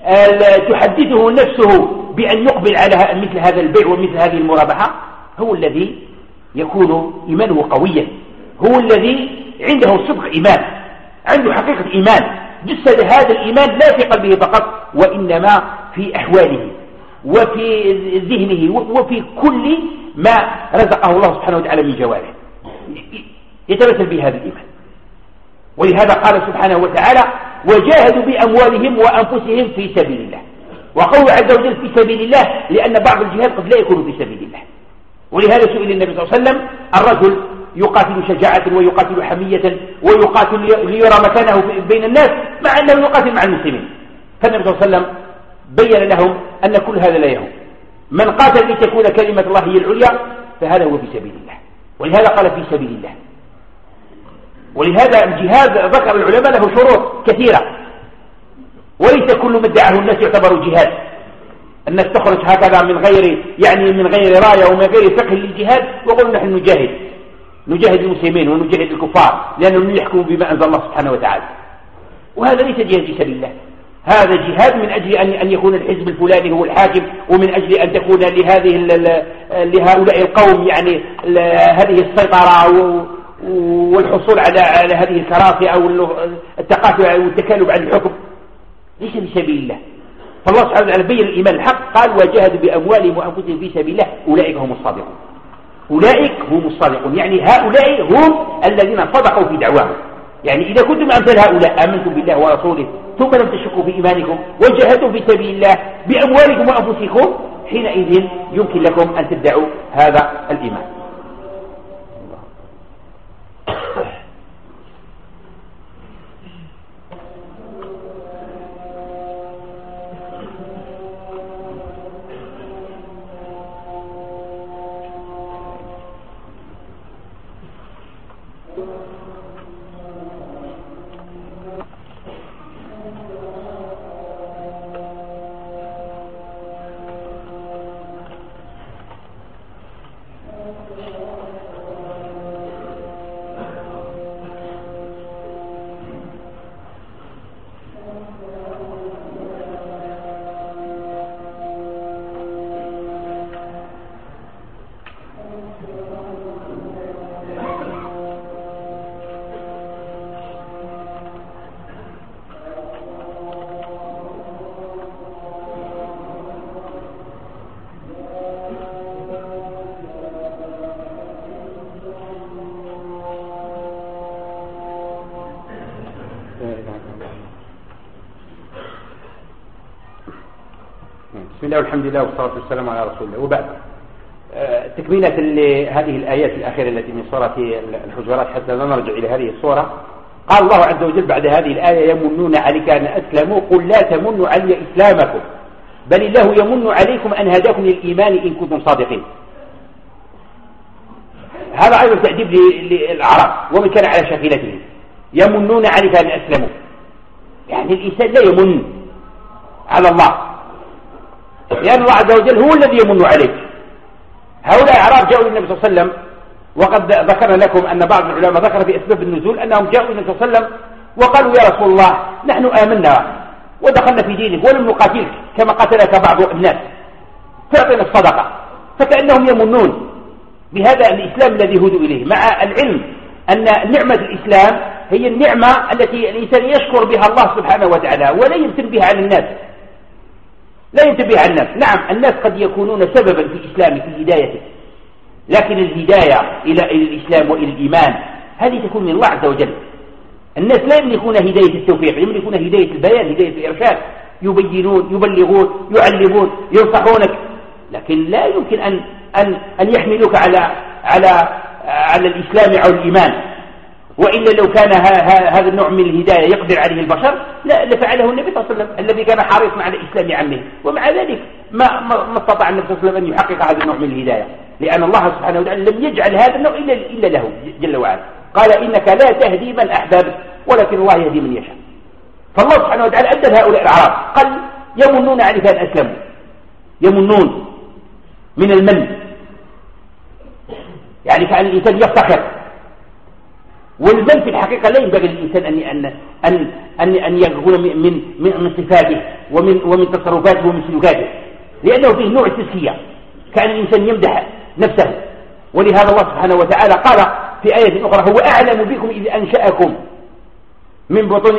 S1: تحدثه نفسه بأن يقبل على مثل هذا البيع ومثل هذه المرابحة هو الذي يكون إيمانه قويا، هو الذي عنده صدق إيمان، عنده حقيقة إيمان، جسد هذا الإيمان لا في قلبه فقط وإنما في أحواله وفي ذهنه وفي كل ما رزقه الله سبحانه وتعالى من جوارح، يتمثل بهذا الإيمان. ولهذا قال سبحانه وتعالى وجاهدوا بأموالهم وأنفسهم في سبيل الله. وقول عز وجل في سبيل الله لأن بعض الجهاد قد لا يكون في سبيل الله. ولهذا سئل النبي صلى الله عليه وسلم الرجل يقاتل شجاعة ويقاتل حمية ويقاتل ليرى مكانه بين الناس مع أنه يقاتل مع المسلمين، فالنبي صلى الله عليه وسلم بين لهم أن كل هذا لا يهم، من قاتل لتكون كلمة الله هي العليا فهذا هو في سبيل الله. ولهذا قال في سبيل الله. ولهذا الجهاد ذكر العلماء له شروط كثيرة، وليس كل ما ادعاه الناس يعتبر جهاد. الناس تخرج هكذا من غير راية ومن غير فقه للجهاد ويقولون نحن نجاهد المسلمين ونجاهد الكفار لأنهم يحكموا بما أنزل الله سبحانه وتعالى، وهذا ليس جهاد في سبيل الله. هذا جهاد من أجل أن يكون الحزب الفلاني هو الحاكم، ومن أجل أن تكون لهؤلاء القوم يعني هذه السيطرة والحصول على هذه الكراسي أو التقاتل أو التكالب عن الحكم، ليس في سبيل الله. فالله سبحانه وتعالى بين الإيمان الحق قال وجاهدوا بأموالهم وأنفسهم في سبيل الله أولئك هم الصادقون. أولئك هم الصادقون يعني هؤلاء هم الذين صدقوا في دعواهم. يعني إذا كنتم أمثال هؤلاء آمنتم بالله ورسوله ثم لم تشكوا في إيمانكم وجاهدوا في سبيل الله بأموالكم وأنفسكم حينئذ يمكن لكم أن تدعوا هذا الإيمان. بسم الله والحمد لله والصلاة والسلام على رسول الله. وبعد تكملة لهذه الآيات الأخيرة التي من سورة الحجرات حتى لا نرجع إلى هذه السورة. قال الله عز وجل بعد هذه الآية يمنون عليك أن أسلموا قل لا تمنوا علي إسلامكم بل الله يمن عليكم أن هداكم للإيمان إن كنتم صادقين. هذا أيضا تأديب للأعراب ومن كان على شاكلته. يمنون عليك أن أسلموا يعني الإنسان لا يمن على الله لأن الله عز وجل هو الذي يمن عليك. هؤلاء الأعراب جاءوا للنبي صلى الله عليه وسلم وقد ذكرنا لكم أن بعض العلماء ذكر في أسباب النزول أنهم جاءوا للنبي صلى الله عليه وسلم وقالوا يا رسول الله نحن آمنا ودخلنا في دينك ولم نقاتلك كما قتلك بعض الناس تعطينا الصدقة. فكأنهم يمنون بهذا الإسلام الذي هدوا إليه مع العلم أن نعمة الإسلام هي النعمة التي الإنسان يشكر بها الله سبحانه وتعالى ولا يمتن بها على الناس. لا ينتبه على الناس. نعم الناس قد يكونون سببا في إسلامه في هدايته لكن الهداية إلى الإسلام وإلى الإيمان هذه تكون من الله عز وجل. الناس لا يملكون هداية التوفيق يملكون هداية البيان هداية الإرشاد يبينون يبلغون يعلمون ينصحونك لكن لا يمكن أن يحملوك على الإسلام أو الإيمان. وإلا لو كان هذا النوع من الهداية يقدر عليه البشر لفعله النبي صلى الله عليه وسلم الذي كان حريصا على إسلام عمه ومع ذلك ما استطاع النبي صلى الله عليه وسلم أن يحقق هذا النوع من الهداية لأن الله سبحانه وتعالى لم يجعل هذا النوع إلا له جل وعلا. قال إنك لا تهدي من أحببت ولكن الله يهدي من يشاء. فالله سبحانه وتعالى أدب هؤلاء الأعراب قال يمنون عليك أن أسلموا. يمنون من المن يعني كأن الإنسان يفتخر والمن في الحقيقة لا ينبغي للإنسان أن يكون من صفاته ومن تصرفاته ومن سلوكاته، لأنه فيه نوع التزكية، كان الإنسان يمدح نفسه. ولهذا الله سبحانه وتعالى قال في آية أخرى: هو أعلم بكم إذ أنشأكم من بطون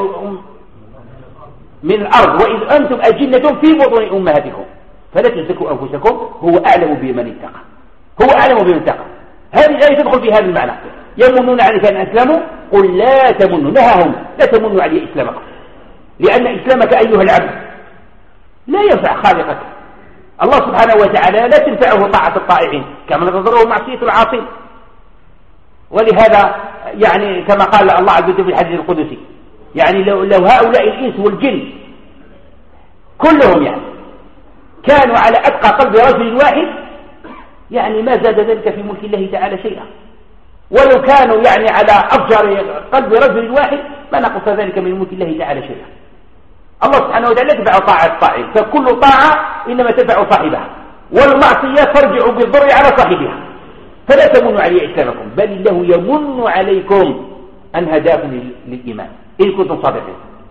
S1: من الأرض وإذ أنتم أجنة في بطون أمهاتكم فلا تزكوا أنفسكم هو أعلم بمن اتقى. هو أعلم بمن اتقى. هذه الآية تدخل في هذا المعنى. يمنون عليك أن أسلموا قل لا تمنوا، نهاهم لا تمنوا علي إسلامكم، لأن إسلامك أيها العبد لا ينفع خالقك. الله سبحانه وتعالى لا تنفعه طاعة الطائعين كما لا تضره معصية العاصين. ولهذا يعني كما قال الله عز وجل في الحديث القدسي، يعني لو هؤلاء الإنس والجن كلهم يعني كانوا على أتقى قلب رجل واحد يعني ما زاد ذلك في ملك الله تعالى شيئا، ولو كانوا يعني على أفجر قلب رجل واحد ما نقص ذلك من ملك الله تعالى شيئا. الله سبحانه وتعالى لا تنفع طاعة الطاعين، فكل طاعة إنما تنفع صاحبها، والمعصية ترجع بالضر على صاحبها. فلا تمنوا علي إسلامكم بل الله يمن عليكم أن هداكم للإيمان إن كنتم صادقين.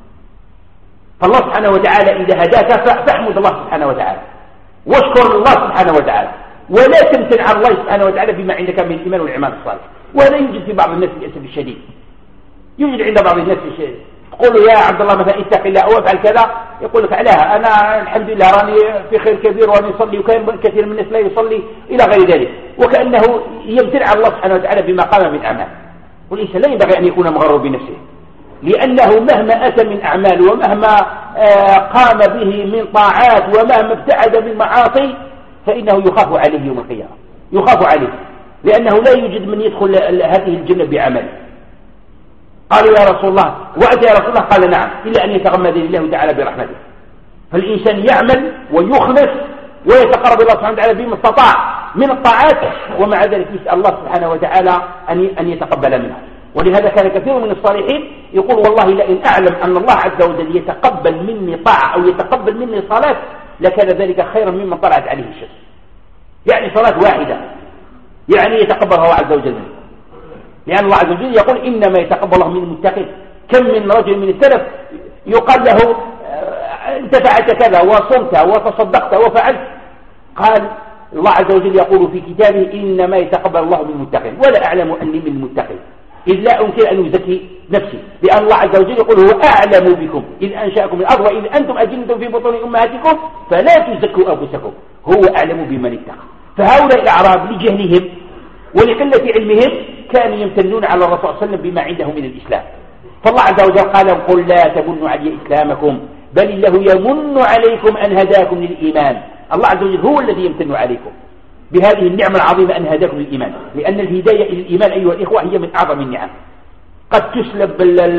S1: فالله سبحانه وتعالى إذا هداك فاحمد الله سبحانه وتعالى واشكر الله سبحانه وتعالى، ولا تمتن على الله سبحانه وتعالى بما عندك من الإيمان والإعمال الصالح. وهذا يوجد في بعض الناس للأسف الشديد، يوجد عند بعض الناس الشديد. تقول يا عبد الله مثلا اتق الله وافعل كذا، يقول لك عليها أنا الحمد لله راني في خير كبير وأنا يصلي، وكان كثير من الناس لا يصلي إلى غير ذلك، وكأنه يمتن على الله سبحانه وتعالى بما قام من أعمال. والإنسان لا ينبغي أن يكون مغرور بنفسه، لأنه مهما أتى من أعمال ومهما قام به من طاعات ومهما ابتعد من معاصي فإنه يخاف عليه يوم القيامة، يخاف عليه، لأنه لا يوجد من يدخل هذه الجنة بعمله. قالوا يا رسول الله وأنت يا رسول الله؟ قال نعم، إلا أن يتغمد الله تعالى برحمته. فالإنسان يعمل ويخلص ويتقرب الله سبحانه وتعالى بما استطاع من الطاعات، ومع ذلك يسأل الله سبحانه وتعالى أن يتقبل منه. ولهذا كان كثير من الصالحين يقول والله لئن أعلم أن الله عز وجل يتقبل مني طاعة أو يتقبل مني صلاة لكان ذلك خيرا مما طلعت عليه الشمس. يعني صلاة واحدة يعني يتقبلها الله عز وجل منه، لأن الله عز وجل يقول إنما يتقبل الله من المتقين. كم من رجل من السلف يقال له أنت فعلت كذا وصمت وتصدقت وفعلت، قال الله عز وجل يقول في كتابه إنما يتقبل الله من المتقين، ولا أعلم أني من المتقين إذ لا أمكن أن يزكي نفسي، لأن الله عز وجل يقول هو أعلم بكم إذ أنشأكم من الأرض وإذ أنتم أجنة في بطون أمهاتكم فلا تزكوا أنفسكم هو أعلم بمن اتقى. فهؤلاء الأعراب لجهلهم ولقلة علمهم كانوا يمتنون على الرسول صلى الله عليه وسلم بما عنده من الإسلام. فالله عز وجل قال قل لا تمنوا علي إسلامكم بل الله يمن عليكم أن هداكم للإيمان. الله عز وجل هو الذي يمتن عليكم بهذه النعمة العظيمة أن هداكم للإيمان، لأن الهداية إلى الإيمان أيها الإخوة هي من أعظم النعم. قد تسلب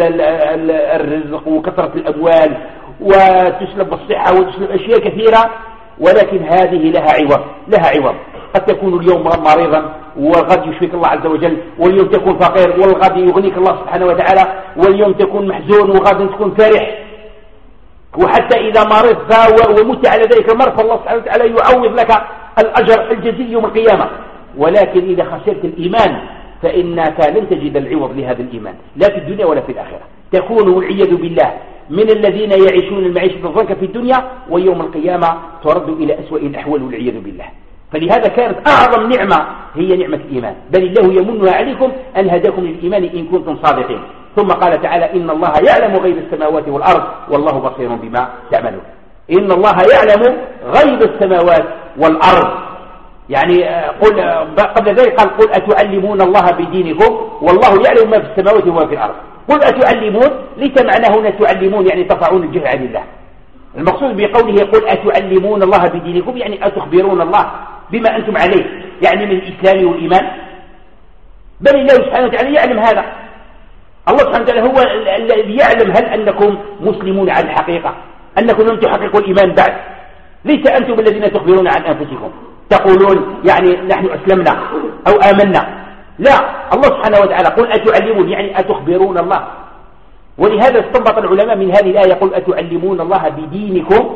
S1: الرزق وكثرة الأموال وتسلب الصحة وتسلب أشياء كثيرة، ولكن هذه لها عوض. قد تكون اليوم مريضا والغد يشفيك الله عز وجل، واليوم تكون فقير والغد يغنيك الله سبحانه وتعالى، واليوم تكون محزون وغد تكون فرح. وحتى إذا مرضت ومت على ذلك المرض فالله سبحانه وتعالى يعوض لك الأجر الجزيل يوم القيامة. ولكن إذا خسرت الإيمان فإنك لن تجد العوض لهذا الإيمان لا في الدنيا ولا في الآخرة، تكون والعياذ بالله من الذين يعيشون المعيشة الضنكة في الدنيا ويوم القيامة ترد إلى أسوأ الأحوال والعياذ بالله. فلهذا كانت أعظم نعمة هي نعمة الإيمان، بل الله يمن عليكم أن هداكم للإيمان إن كنتم صادقين. ثم قال تعالى إن الله يعلم غيب السماوات والأرض والله بصير بما تعملون. إن الله يعلم غيب السماوات والأرض، يعني قبل ذلك قال قل أتعلمون الله بدينكم والله يعلم ما في السماوات وما في الأرض. قل أتعلمون ليس معناه أن تعلمون يعني ترفعون الجهل عن الله. المقصود بقوله قل أتعلمون الله بدينكم يعني أتخبرون الله بما أنتم عليه، يعني من الإسلام والإيمان. بل الله سبحانه وتعالى يعلم هذا. الله سبحانه وتعالى هو الذي يعلم هل أنكم مسلمون على الحقيقة، أنكم لم تحققوا الإيمان بعد. ليس أنتم الذين تخبرون عن أنفسكم تقولون يعني نحن أسلمنا أو آمنا، لا، الله سبحانه وتعالى قل أتعلمون يعني أتخبرون الله. ولهذا استنبط العلماء من هذه الآية قل أتعلمون الله بدينكم،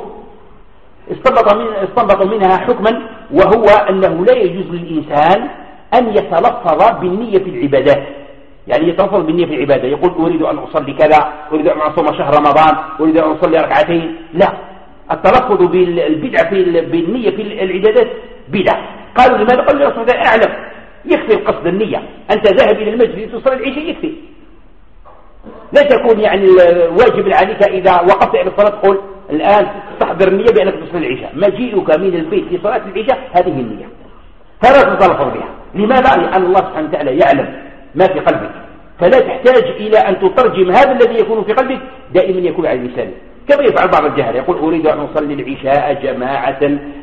S1: استنبط منها حكما وهو أنه لا يجوز للإنسان أن يتلفظ بالنية في العبادات، يعني يتلفظ بالنية في العبادة، يقول أريد أن أصلي كذا، أريد أن أصوم شهر رمضان، أريد أن أصلي ركعتين. لا، التلفظ بالبدعة بالنية في العبادات بدعة. قالوا لماذا؟ قالوا الرسول صلى الله عليه وسلم أعلم، يكفي القصد النية، أنت ذاهب إلى المسجد تصلي العشاء يكفي، لا تكون يعني واجب عليك إذا وقفت إلى الصلاة تقول الآن تستحضر النية بأنك تصلي العشاء. مجيئك من البيت في صلاة العشاء هذه النية، فلا تتلفظ بها. لماذا؟ لأن الله سبحانه وتعالى يعلم ما في قلبك، فلا تحتاج إلى أن تترجم هذا الذي يكون في قلبك، دائما يكون على اللسان، كما يفعل بعض الجهل، يقول أريد أن أصلي العشاء جماعة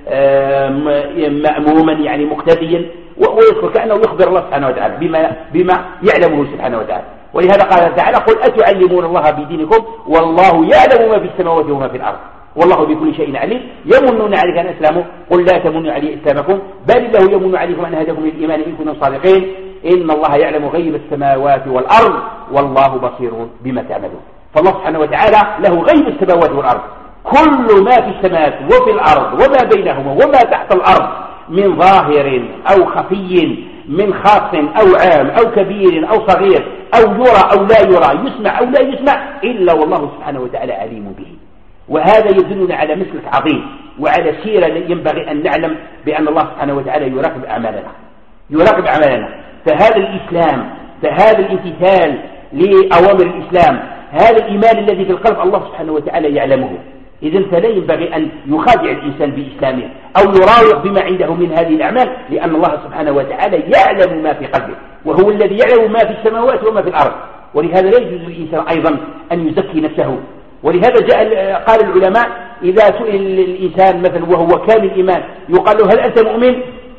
S1: مأموما يعني مقتديا، ويذكر كأنه يخبر الله سبحانه وتعالى بما يعلمه سبحانه وتعالى. ولهذا قال تعالى قل أتعلمون الله بدينكم والله يعلم ما في السماوات وما في الأرض والله بكل شيء عليم. يمنون عليك أن أسلموا قل لا تمنوا علي إسلامكم بل الله يمن عليكم أن هداكم للإيمان إن كنتم صادقين إن الله يعلم غيب السماوات والأرض والله بصير بما تعملون. فالله سبحانه وتعالى له غيب السماوات والأرض، كل ما في السماوات وفي الأرض وما بينهما وما تحت الأرض من ظاهر أو خفي، من خاص أو عام أو كبير أو صغير أو يرى أو لا يرى، يسمع أو لا يسمع، إلا والله سبحانه وتعالى عليم به. وهذا يدلنا على مسلك عظيم وعلى سيرة ينبغي أن نعلم بأن الله سبحانه وتعالى يراقب أعمالنا. فهذا الإسلام، فهذا الامتثال لأوامر الإسلام، هذا الإيمان الذي في القلب الله سبحانه وتعالى يعلمه. إذن فلا ينبغي أن يخادع الإنسان بإسلامه أو يراوغ بما عنده من هذه الأعمال، لأن الله سبحانه وتعالى يعلم ما في قلبه، وهو الذي يعلم ما في السماوات وما في الأرض. ولهذا لا يجوز للإنسان أيضا أن يزكي نفسه. ولهذا قال العلماء إذا سئل الإنسان مثلا وهو كامل الإيمان يقال له هل أنت مؤمن؟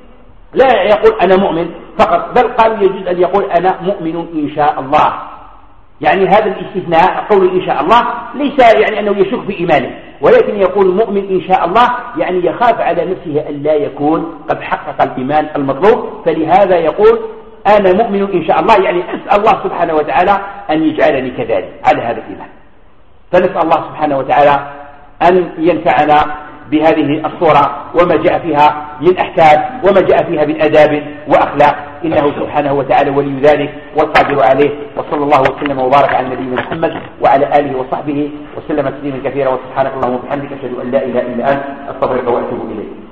S1: لا يقول أنا مؤمن فقط، بل قالوا يجوز أن يقول أنا مؤمن إن شاء الله. يعني هذا الاستثناء قول إن شاء الله ليس يعني أنه يشك في إيمانه، ولكن يقول مؤمن إن شاء الله يعني يخاف على نفسه أن لا يكون قد حقق الإيمان المطلوب، فلهذا يقول أنا مؤمن إن شاء الله، يعني أسأل الله سبحانه وتعالى أن يجعلني كذلك على هذا الإيمان. فنسأل الله سبحانه وتعالى أن ينفعنا بهذه الصورة وما جاء فيها من أحكام وما جاء فيها من آداب وأخلاق، إنه سبحانه وتعالى ولي ذلك والقادر عليه. وصلى الله وسلم وبارك على نبينا محمد وعلى آله وصحبه وسلم تسليما كثيرا. وسبحانك اللهم وبحمدك أشهد أن لا إله إلا أنت أستغفرك وأتوب إليك.